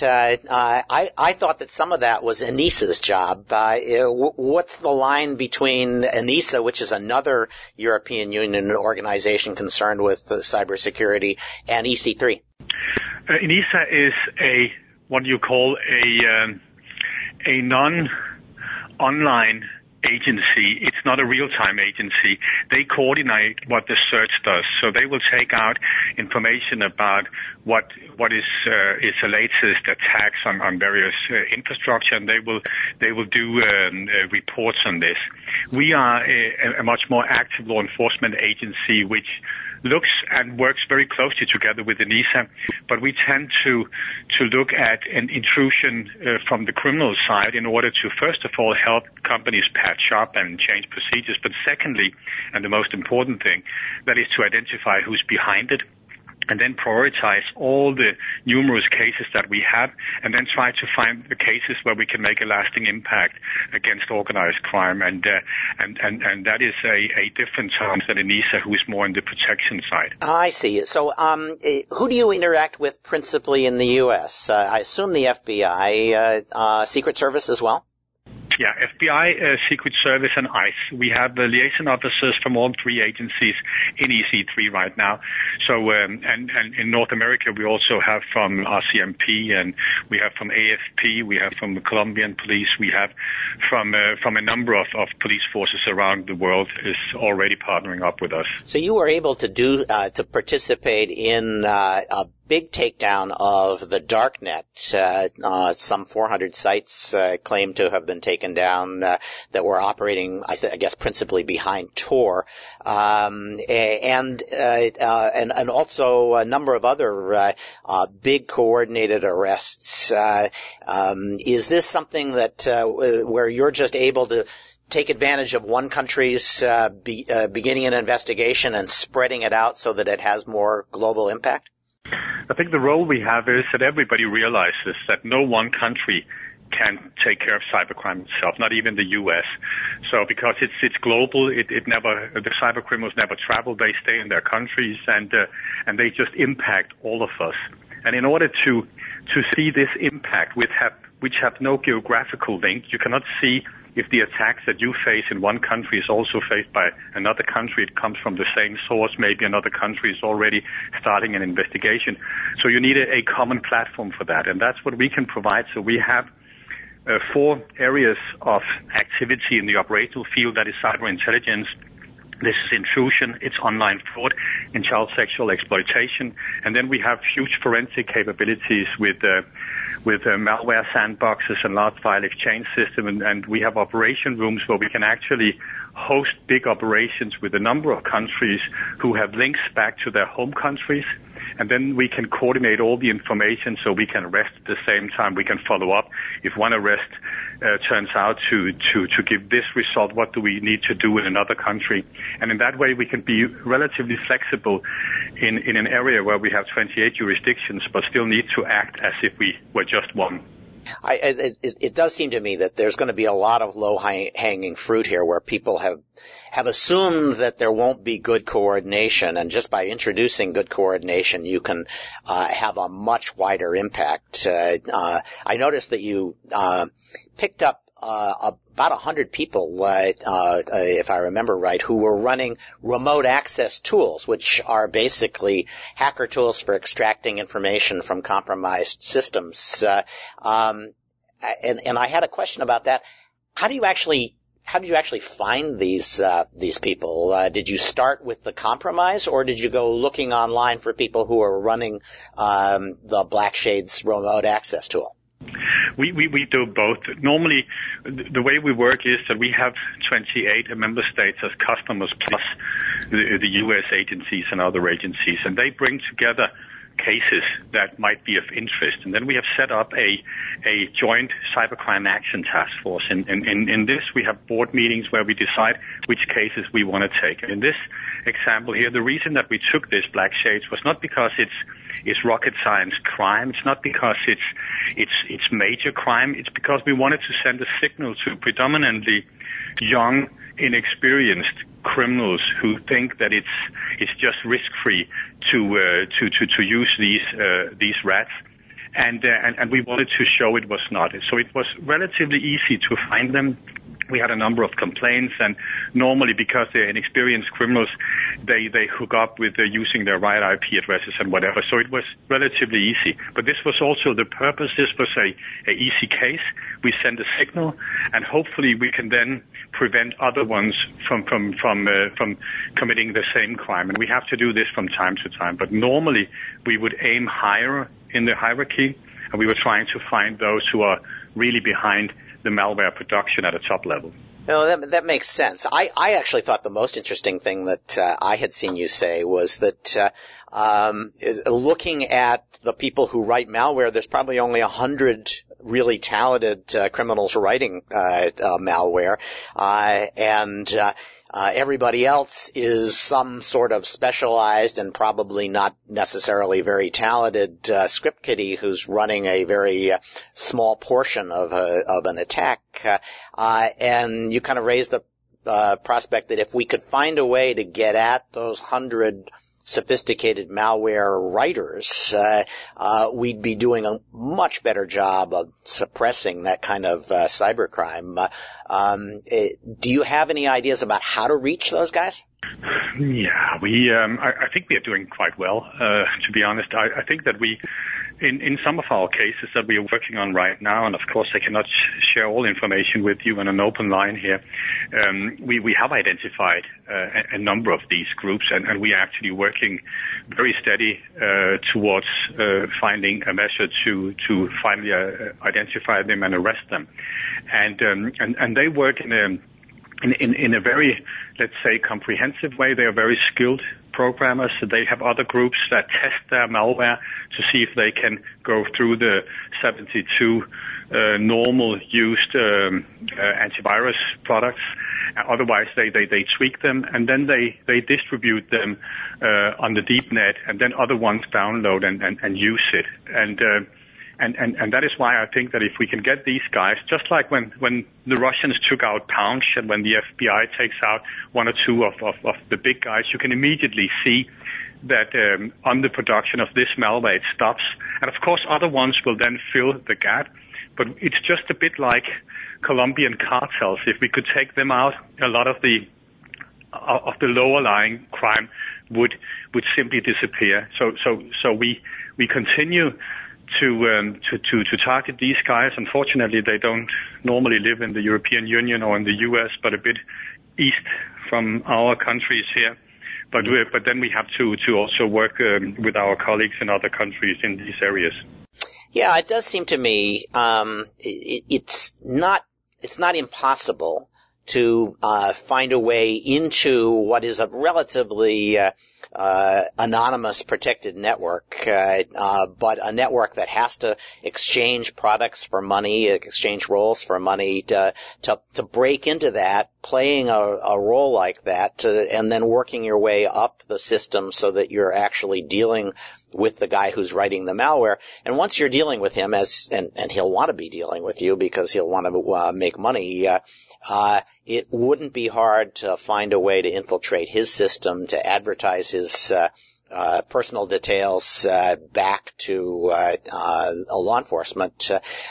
I thought that some of that was ENISA's job. What's the line between ENISA, which is another European Union organization concerned with cybersecurity, and EC3? ENISA is what you call a non-online agency. It's not a real-time agency. They coordinate what the search does. So they will take out information about what is the latest attacks on various infrastructure, and they will do reports on this. We are a much more active law enforcement agency which looks and works very closely together with ENISA, but we tend to look at an intrusion from the criminal side in order to, first of all, help companies patch up and change procedures, but secondly, and the most important thing, that is to identify who's behind it, and then prioritize all the numerous cases that we have, and then try to find the cases where we can make a lasting impact against organized crime. And that is a different task than ENISA, who is more on the protection side. I see. So who do you interact with principally in the U.S.? I assume the FBI, Secret Service as well? Yeah, FBI, Secret Service, and ICE. We have liaison officers from all three agencies in EC3 right now. So, and in North America, we also have from RCMP, and we have from AFP, we have from the Colombian police, we have from a number of police forces around the world is already partnering up with us. So you were able to to participate in a big takedown of the darknet. Some 400 sites claim to have been taken down that were operating, I guess, principally behind Tor, and also a number of other big coordinated arrests. Is this something that where you're just able to take advantage of one country's beginning an investigation and spreading it out so that it has more global impact? I think the role we have is that everybody realizes that no one country can take care of cybercrime itself, not even the U.S. So because it's global, the cyber criminals never travel, they stay in their countries, and they just impact all of us. And in order to see this impact, which have no geographical link, you cannot see if the attacks that you face in one country is also faced by another country. It comes from the same source. Maybe another country is already starting an investigation. So you need a common platform for that, and that's what we can provide. So we have 4 areas of activity in the operational field. That is cyber intelligence. This is intrusion, it's online fraud, and child sexual exploitation. And then we have huge forensic capabilities with malware sandboxes and large file exchange system. And we have operation rooms where we can actually host big operations with a number of countries who have links back to their home countries. And then we can coordinate all the information so we can arrest at the same time. We can follow up. If one arrest turns out to give this result, what do we need to do in another country? And in that way, we can be relatively flexible in an area where we have 28 jurisdictions, but still need to act as if we were just one. It does seem to me that there's going to be a lot of low-hanging fruit here where people have assumed that there won't be good coordination, and just by introducing good coordination, you can have a much wider impact. I noticed that you picked up about 100 people, if I remember right, who were running remote access tools, which are basically hacker tools for extracting information from compromised systems. And I had a question about that. How do you actually you actually find these people? Did you start with the compromise, or did you go looking online for people who are running the Blackshades remote access tool? We do both. Normally, the way we work is that we have 28 member states as customers, plus the U.S. agencies and other agencies, and they bring together cases that might be of interest. And then we have set up a joint cybercrime action task force. And in this, we have board meetings where we decide which cases we want to take. And in this example here, the reason that we took this Blackshades was not because it's rocket science crime. It's not because it's major crime. It's because we wanted to send a signal to predominantly young, inexperienced criminals who think that it's just risk-free to use these rats, and we wanted to show it was not. So it was relatively easy to find them. We had a number of complaints, and normally because they're inexperienced criminals, they hook up with using their right IP addresses and whatever. So it was relatively easy. But this was also the purpose. This was a easy case. We send a signal, and hopefully we can then prevent other ones from committing the same crime. And we have to do this from time to time. But normally we would aim higher in the hierarchy, and we were trying to find those who are really behind the malware production at a top level. No, that makes sense. I actually thought the most interesting thing that I had seen you say was that looking at the people who write malware, there's probably only 100 really talented criminals writing malware, and everybody else is some sort of specialized and probably not necessarily very talented script kiddie who's running a very small portion of an attack. And you kind of raise the prospect that if we could find a way to get at those 100 sophisticated malware writers, we'd be doing a much better job of suppressing that kind of cybercrime. Do you have any ideas about how to reach those guys? Yeah, I think we are doing quite well, to be honest. I think that in some of our cases that we are working on right now, and of course I cannot share all information with you on an open line here, we have identified a number of these groups, and we are actually working very steady towards finding a measure to finally identify them and arrest them. And they work in a very, let's say, comprehensive way. They are very skilled programmers. So they have other groups that test their malware to see if they can go through the 72 normal used antivirus products. Otherwise, they tweak them, and then they distribute them on the deep net, and then other ones download and use it. And that is why I think that if we can get these guys, just like when the Russians took out Pounce, and when the FBI takes out one or two of the big guys, you can immediately see that on the production of this malware it stops. And of course other ones will then fill the gap. But it's just a bit like Colombian cartels. If we could take them out, a lot of the lower lying crime would simply disappear. So we continue to target these guys. Unfortunately, they don't normally live in the European Union or in the US, but a bit east from our countries here. But then we have to also work with our colleagues in other countries in these areas. Yeah, it does seem to me it's not impossible to find a way into what is a relatively anonymous protected network, but a network that has to exchange products for money, exchange roles for money, to break into that, playing a role like that, and then working your way up the system so that you're actually dealing with the guy who's writing the malware. And once you're dealing with him, and he'll want to be dealing with you because he'll want to make money, it wouldn't be hard to find a way to infiltrate his system, to advertise his personal details back to law enforcement.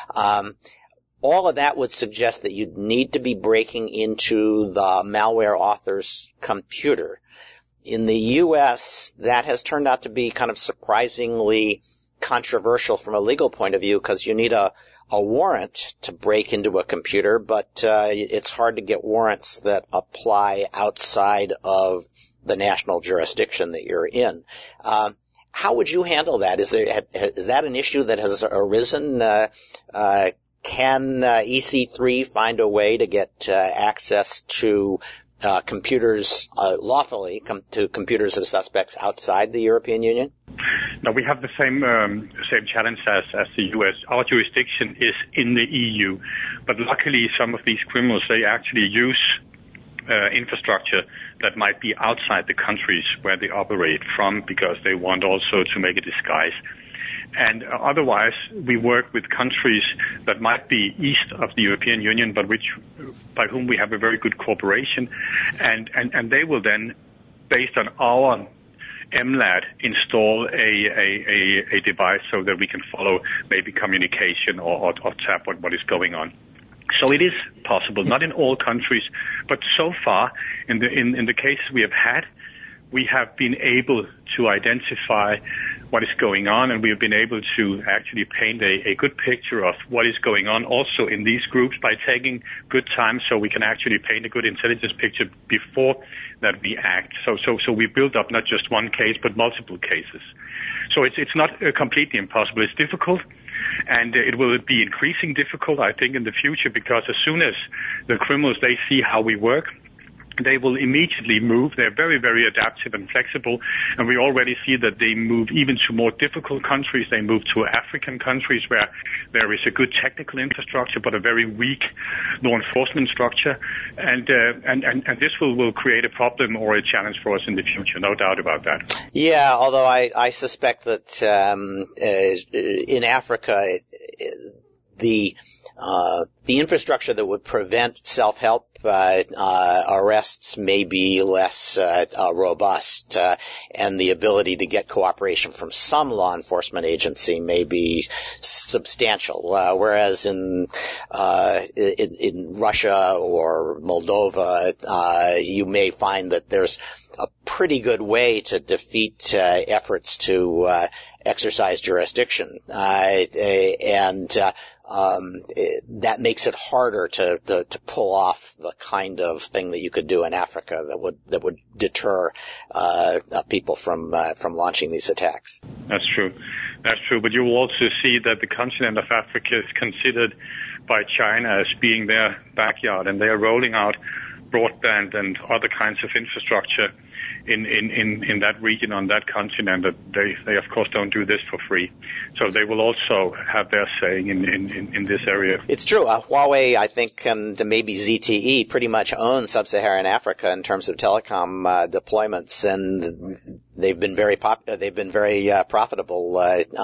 All of that would suggest that you'd need to be breaking into the malware author's computer. In the U.S., that has turned out to be kind of surprisingly controversial from a legal point of view, because you need a a warrant to break into a computer, but it's hard to get warrants that apply outside of the national jurisdiction that you're in. How would you handle that? Is that an issue that has arisen? Can EC3 find a way to get access to computers lawfully to computers of suspects outside the European Union? No, we have the same challenge as the U.S. Our jurisdiction is in the EU, but luckily some of these criminals, they actually use infrastructure that might be outside the countries where they operate from, because they want also to make a disguise. And otherwise, we work with countries that might be east of the European Union, but by whom we have a very good cooperation, and they will then, based on our MLAT, install a device so that we can follow maybe communication or tap what is going on. So it is possible, not in all countries, but so far in the cases we have had, we have been able to identify what is going on, and we have been able to actually paint a good picture of what is going on also in these groups by taking good time, so we can actually paint a good intelligence picture before that we act. So we build up not just one case, but multiple cases. So it's not completely impossible. It's difficult, and it will be increasing difficult, I think, in the future, because as soon as the criminals, they see how we work, they will immediately move. They're very, very adaptive and flexible, and we already see that they move even to more difficult countries. They move to African countries where there is a good technical infrastructure but a very weak law enforcement structure, and this will create a problem or a challenge for us in the future, no doubt about that. Yeah, although I suspect that in Africa, the infrastructure that would prevent self-help arrests may be less robust, and the ability to get cooperation from some law enforcement agency may be substantial. Whereas in Russia or Moldova, you may find that there's a pretty good way to defeat efforts to exercise jurisdiction, and that makes it harder to pull off the kind of thing that you could do in Africa that would deter people from launching these attacks. That's true. But you will also see that the continent of Africa is considered by China as being their backyard, and they are rolling out broadband and other kinds of infrastructure in that region, on that continent. That they of course don't do this for free. So they will also have their saying in this area. It's true. Huawei, I think, and maybe ZTE pretty much own sub-Saharan Africa in terms of telecom deployments, and they've been very profitable,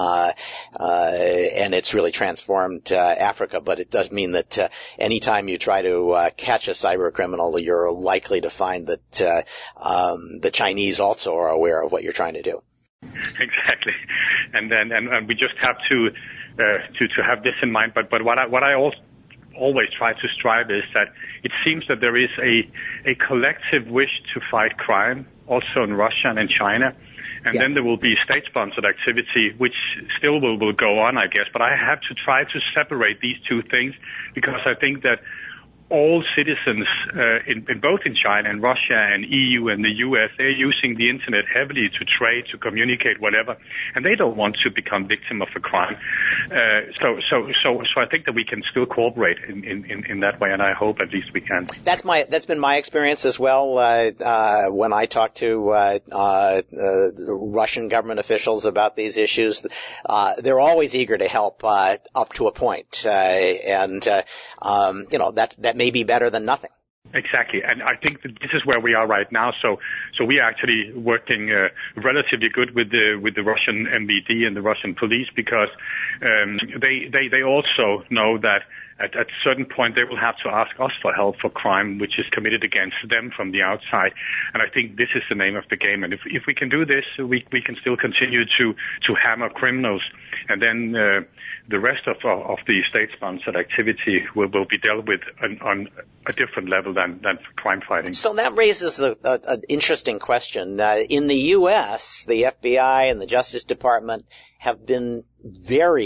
and it's really transformed Africa. But it does mean that anytime you try to catch a cyber criminal, you're likely to find that the Chinese also are aware of what you're trying to do. Exactly, and we just have to have this in mind. But what I always try to strive is that it seems that there is a collective wish to fight crime also in Russia and in China. And yes. Then there will be state-sponsored activity, which still will go on, I guess. But I have to try to separate these two things, because I think that all citizens in both in China and Russia and EU and the US, they're using the internet heavily to trade, to communicate, whatever, and they don't want to become victim of a crime. So I think that we can still cooperate in that way, and I hope at least we can. That's been my experience as well. When I talk to Russian government officials about these issues, they're always eager to help up to a point, and that may be better than nothing. Exactly, and I think that this is where we are right now. So we are actually working relatively good with the Russian MVD and the Russian police, because they also know that at a certain point they will have to ask us for help for crime which is committed against them from the outside. And I think this is the name of the game. And if we can do this, we can still continue to hammer criminals, and then the rest of the state-sponsored activity will be dealt with on a different level than crime fighting. So that raises an interesting question. In the U.S., the FBI and the Justice Department have been very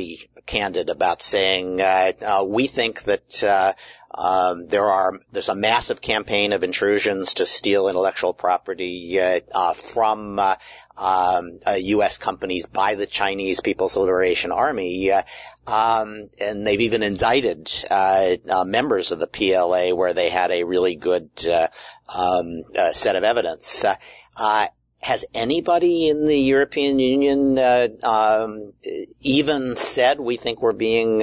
candid about saying, we think that there's a massive campaign of intrusions to steal intellectual property from U.S. companies by the Chinese People's Liberation Army, and they've even indicted members of the PLA where they had a really good set of evidence. Has anybody in the European Union even said we think we're being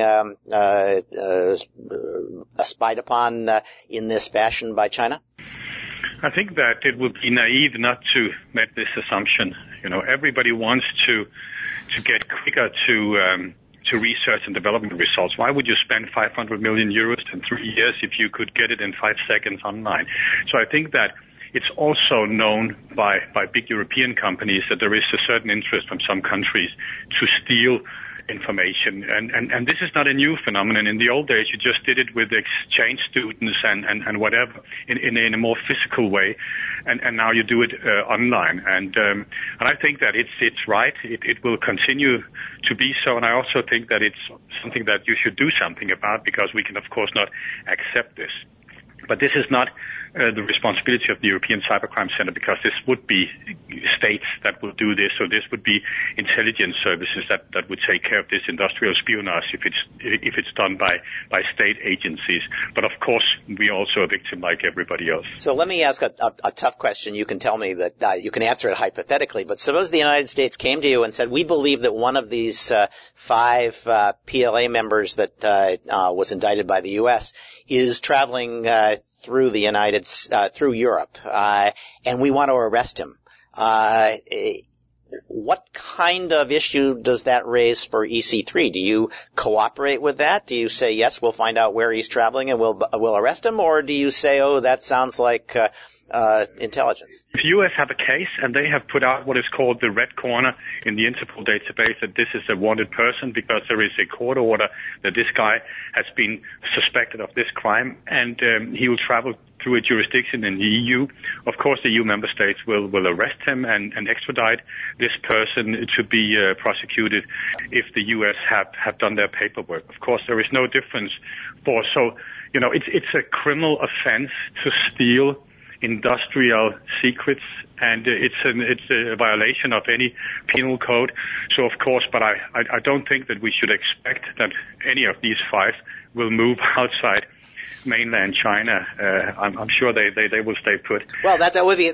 spied upon in this fashion by China? I think that it would be naive not to make this assumption. Everybody wants to get quicker to research and development results. Why would you spend 500 million euros in 3 years if you could get it in 5 seconds online? So I think that it's also known by big European companies that there is a certain interest from some countries to steal information. And this is not a new phenomenon. In the old days, you just did it with exchange students and whatever in a more physical way. And now you do it online. And I think that it's right. It will continue to be so. And I also think that it's something that you should do something about, because we can, of course, not accept this. But this is not the responsibility of the European Cybercrime Center, because this would be states that will do this, or this would be intelligence services that would take care of this industrial espionage if it's done by state agencies. But of course, we are also a victim like everybody else. So let me ask a tough question. You can tell me that you can answer it hypothetically, but suppose the United States came to you and said, we believe that one of these 5 PLA members that was indicted by the U.S. is traveling through through Europe, and we want to arrest him. What kind of issue does that raise for EC3? Do you cooperate with that? Do you say, yes, we'll find out where he's traveling and we'll arrest him? Or do you say, oh, that sounds like intelligence? If U.S. have a case and they have put out what is called the red corner in the Interpol database, that this is a wanted person because there is a court order that this guy has been suspected of this crime, and he will travel through a jurisdiction in the EU, of course the EU member states will arrest him and extradite this person to be prosecuted if the US have done their paperwork. Of course, there is no difference it's a criminal offense to steal industrial secrets, and it's a violation of any penal code. So of course, but I don't think that we should expect that any of these 5 will move outside mainland China. I'm sure they will stay put. Well, that's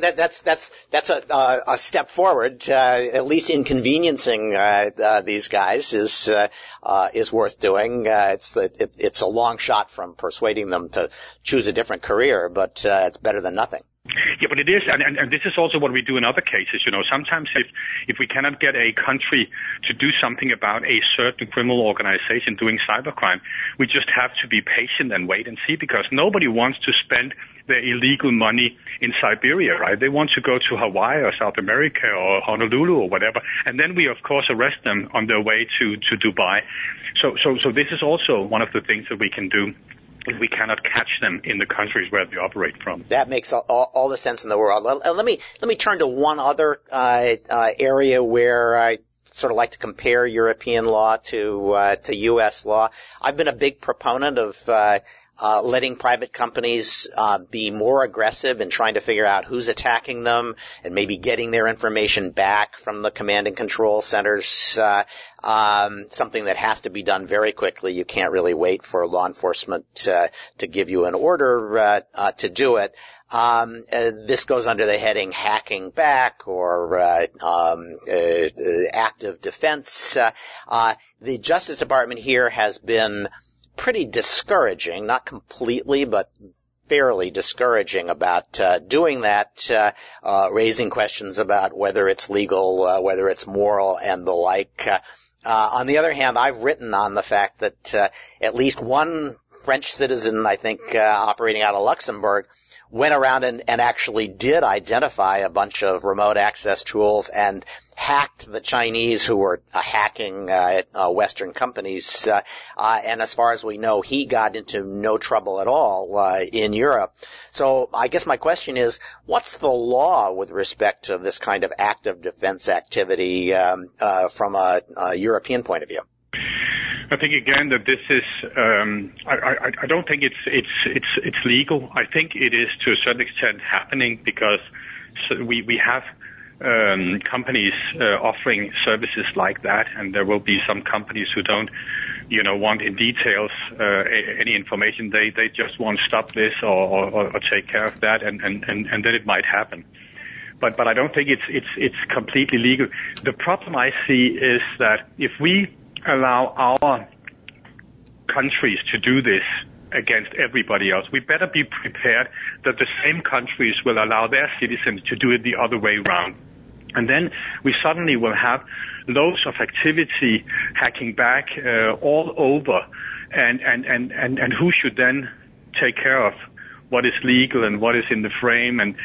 a step forward. At least inconveniencing these guys is worth doing. It's a long shot from persuading them to choose a different career, but it's better than nothing. Yeah, but it is, and this is also what we do in other cases. Sometimes if we cannot get a country to do something about a certain criminal organization doing cybercrime, we just have to be patient and wait and see, because nobody wants to spend their illegal money in Siberia, right? They want to go to Hawaii or South America or Honolulu or whatever, and then we of course arrest them on their way to Dubai. So this is also one of the things that we can do if we cannot catch them in the countries where they operate from. That makes all the sense in the world. Let me turn to one other area where I sort of like to compare European law to U.S. law. I've been a big proponent of letting private companies be more aggressive in trying to figure out who's attacking them and maybe getting their information back from the command and control centers, something that has to be done very quickly. You can't really wait for law enforcement to give you an order to do it. This goes under the heading hacking back or active defense. The Justice Department here has been pretty discouraging, not completely, but fairly discouraging about doing that, raising questions about whether it's legal, whether it's moral, and the like. On the other hand, I've written on the fact that at least one French citizen, I think, operating out of Luxembourg, went around and actually did identify a bunch of remote access tools and hacked the Chinese who were hacking Western companies. And as far as we know, he got into no trouble at all in Europe. So I guess my question is, what's the law with respect to this kind of active defense activity from a European point of view? I think again that this is. I don't think it's legal. I think it is to a certain extent happening because we have companies offering services like that, and there will be some companies who don't, want in details any information. They just want stop this or take care of that, and then it might happen. But I don't think it's completely legal. The problem I see is that if we allow our countries to do this against everybody else, we better be prepared that the same countries will allow their citizens to do it the other way around. And then we suddenly will have loads of activity hacking back all over, and who should then take care of what is legal and what is in the frame and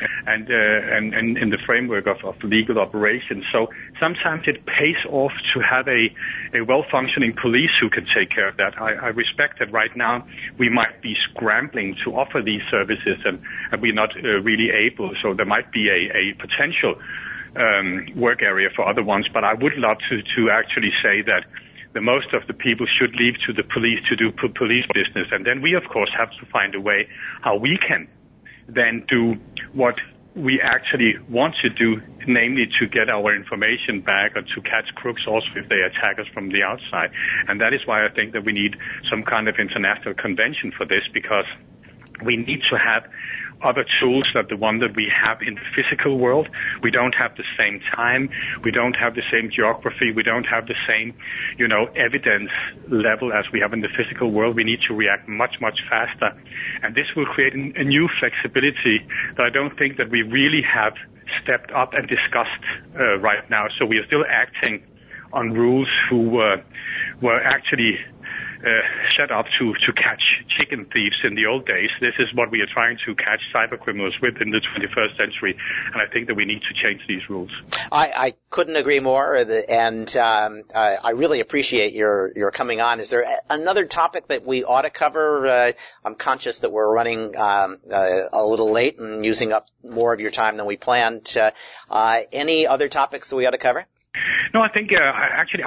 in the framework of legal operations. So sometimes it pays off to have a well-functioning police who can take care of that. I respect that right now we might be scrambling to offer these services and we're not really able, so there might be a potential work area for other ones, but I would love to actually say that the most of the people should leave to the police to do police business. And then we, of course, have to find a way how we can then do what we actually want to do, namely to get our information back or to catch crooks also if they attack us from the outside. And that is why I think that we need some kind of international convention for this, because we need to have other tools than the one that we have in the physical world. We don't have the same time. We don't have the same geography. We don't have the same, evidence level as we have in the physical world. We need to react much, much faster. And this will create a new flexibility that I don't think that we really have stepped up and discussed right now. So we are still acting on rules who were actually set up to catch chicken thieves in the old days. This is what we are trying to catch cyber criminals with in the 21st century, and I think that we need to change these rules. I couldn't agree more, and I really appreciate your coming on. Is there another topic that we ought to cover? I'm conscious that we're running a little late and using up more of your time than we planned. Any other topics that we ought to cover? No, I think actually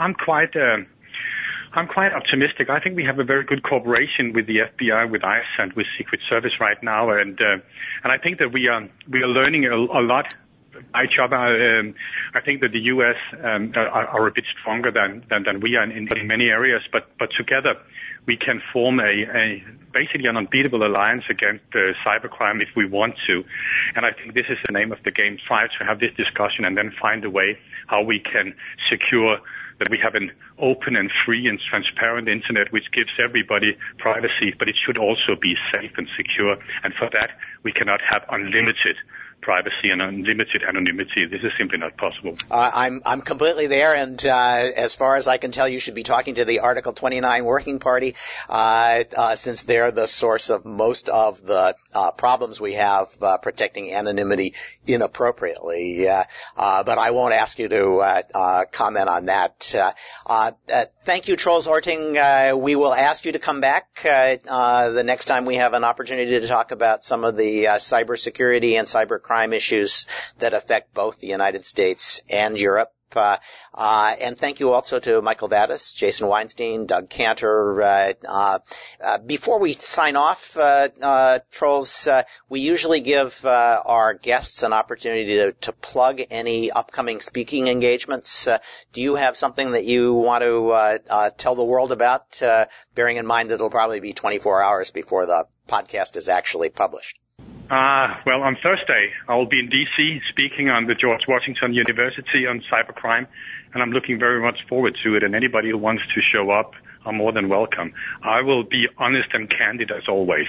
I'm quite optimistic. I think we have a very good cooperation with the FBI, with ICE, and with Secret Service right now, and I think that we are learning a lot by each other. I think that the U.S. are a bit stronger than we are in many areas, but together we can form basically an unbeatable alliance against cybercrime if we want to. And I think this is the name of the game: try to have this discussion and then find a way how we can secure that we have an open and free and transparent internet which gives everybody privacy, but it should also be safe and secure. And for that, we cannot have unlimited privacy and unlimited anonymity. This is simply not possible. I'm completely there, and as far as I can tell, you should be talking to the Article 29 Working Party, since they're the source of most of the problems we have protecting anonymity inappropriately. But I won't ask you to comment on that. Thank you, Troels Orting. We will ask you to come back the next time we have an opportunity to talk about some of the cybersecurity and cybercrime issues that affect both the United States and Europe. And thank you also to Michael Vatis, Jason Weinstein, Doug Cantor. Before we sign off, Troels, we usually give our guests an opportunity to plug any upcoming speaking engagements. Do you have something that you want to tell the world about, bearing in mind that it'll probably be 24 hours before the podcast is actually published? Well, on Thursday, I will be in D.C. speaking on the George Washington University on cybercrime, and I'm looking very much forward to it, and anybody who wants to show up are more than welcome. I will be honest and candid as always.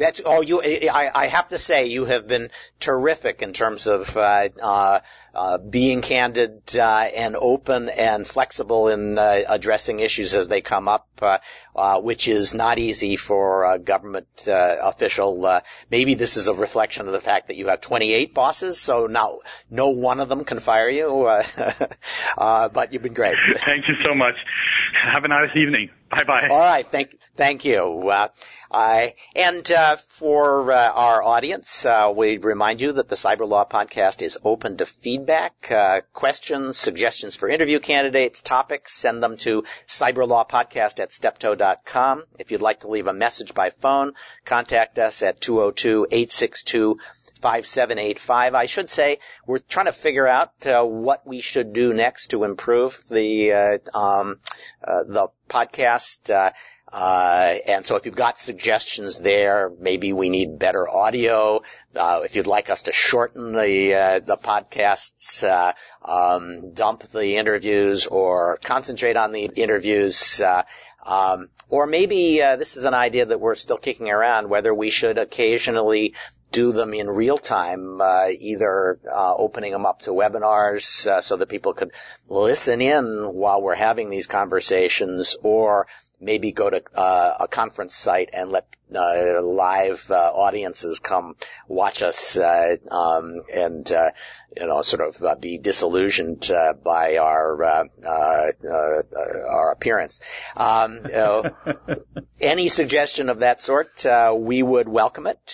I have to say, you have been terrific in terms of being candid and open and flexible in addressing issues as they come up, which is not easy for a government official. Maybe this is a reflection of the fact that you have 28 bosses, so now no one of them can fire you. But you've been great. Thank you so much. Have a nice evening. Bye-bye. All right. Thank you. For our audience, we remind you that the Cyber Law Podcast is open to feedback, questions, suggestions for interview candidates, topics. Send them to cyberlawpodcast@steptoe.com. If you'd like to leave a message by phone, contact us at 202-862-5785. I should say we're trying to figure out what we should do next to improve the podcast. And so if you've got suggestions there, maybe we need better audio. If you'd like us to shorten the podcasts, dump the interviews or concentrate on the interviews, or maybe this is an idea that we're still kicking around, whether we should occasionally do them in real time, either opening them up to webinars so that people could listen in while we're having these conversations, or maybe go to a conference site and let live audiences come watch us and sort of be disillusioned by our appearance. Any suggestion of that sort, we would welcome it.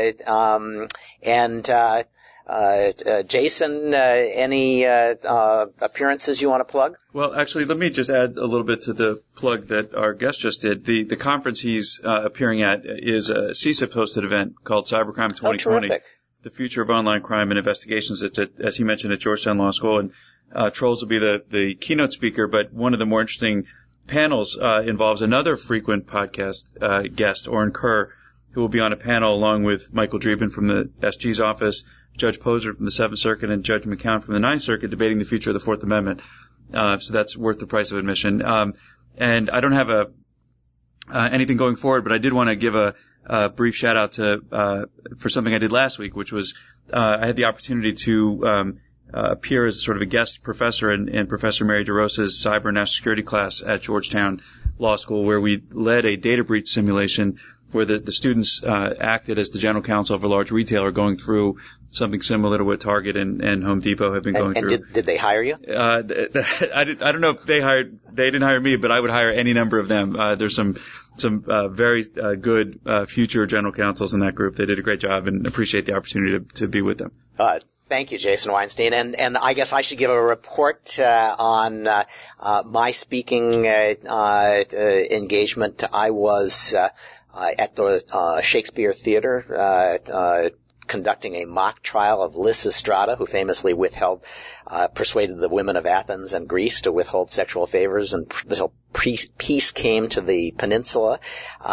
Jason, any appearances you want to plug? Well, actually, let me just add a little bit to the plug that our guest just did. The conference he's appearing at is a CSIP-hosted event called Cybercrime 2020. Oh, terrific. The Future of Online Crime and Investigations. It's as he mentioned, at Georgetown Law School, and Trolls will be the keynote speaker. But one of the more interesting panels involves another frequent podcast guest, Oren Kerr, who will be on a panel along with Michael Dreeben from the SG's office, Judge Posner from the Seventh Circuit, and Judge McCown from the Ninth Circuit, debating the future of the Fourth Amendment. So that's worth the price of admission. And I don't have anything going forward, but I did want to give a brief shout out for something I did last week, which was I had the opportunity to appear as sort of a guest professor in Professor Mary DeRosa's Cyber and National Security class at Georgetown Law School, where we led a data breach simulation where the students acted as the general counsel of a large retailer, going through something similar to what Target and Home Depot have been going through. And did they hire you? I don't know if they didn't hire me, but I would hire any number of them. There's some very good future general counsels in that group. They did a great job, and appreciate the opportunity to be with them. Thank you, Jason Weinstein. And I guess I should give a report on my speaking engagement. I was at the Shakespeare Theater conducting a mock trial of Lysistrata, who famously persuaded the women of Athens and Greece to withhold sexual favors until peace came to the peninsula.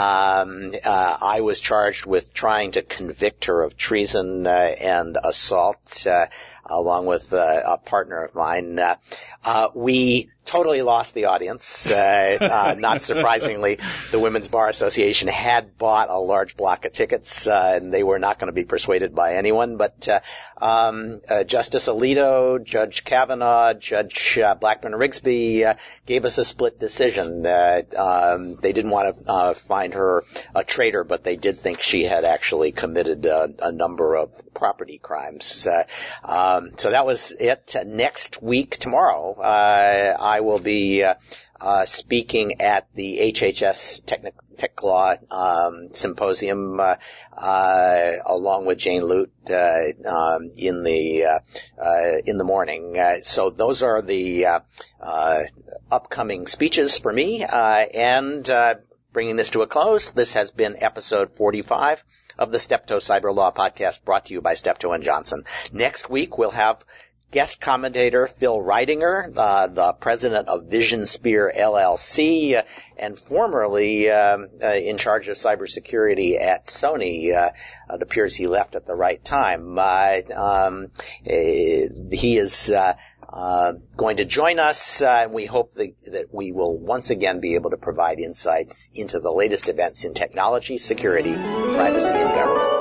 I was charged with trying to convict her of treason and assault, along with a partner of mine. We totally lost the audience. Not surprisingly, the Women's Bar Association had bought a large block of tickets, and they were not going to be persuaded by anyone. But Justice Alito, Judge Kavanaugh, Judge Blackmun-Rigsby gave us a split decision. They didn't want to find her a traitor, but they did think she had actually committed a number of property crimes. So that was it. Next week, tomorrow, I will be speaking at the HHS Tech Law Symposium along with Jane Lute in the morning. So those are the upcoming speeches for me. And bringing this to a close, this has been episode 45 of the Steptoe Cyber Law Podcast, brought to you by Steptoe & Johnson. Next week, we'll have guest commentator Phil Reidinger, the president of Vision Spear LLC, and formerly in charge of cybersecurity at Sony. It appears he left at the right time. He is going to join us, and we hope that we will once again be able to provide insights into the latest events in technology, security, privacy, and government.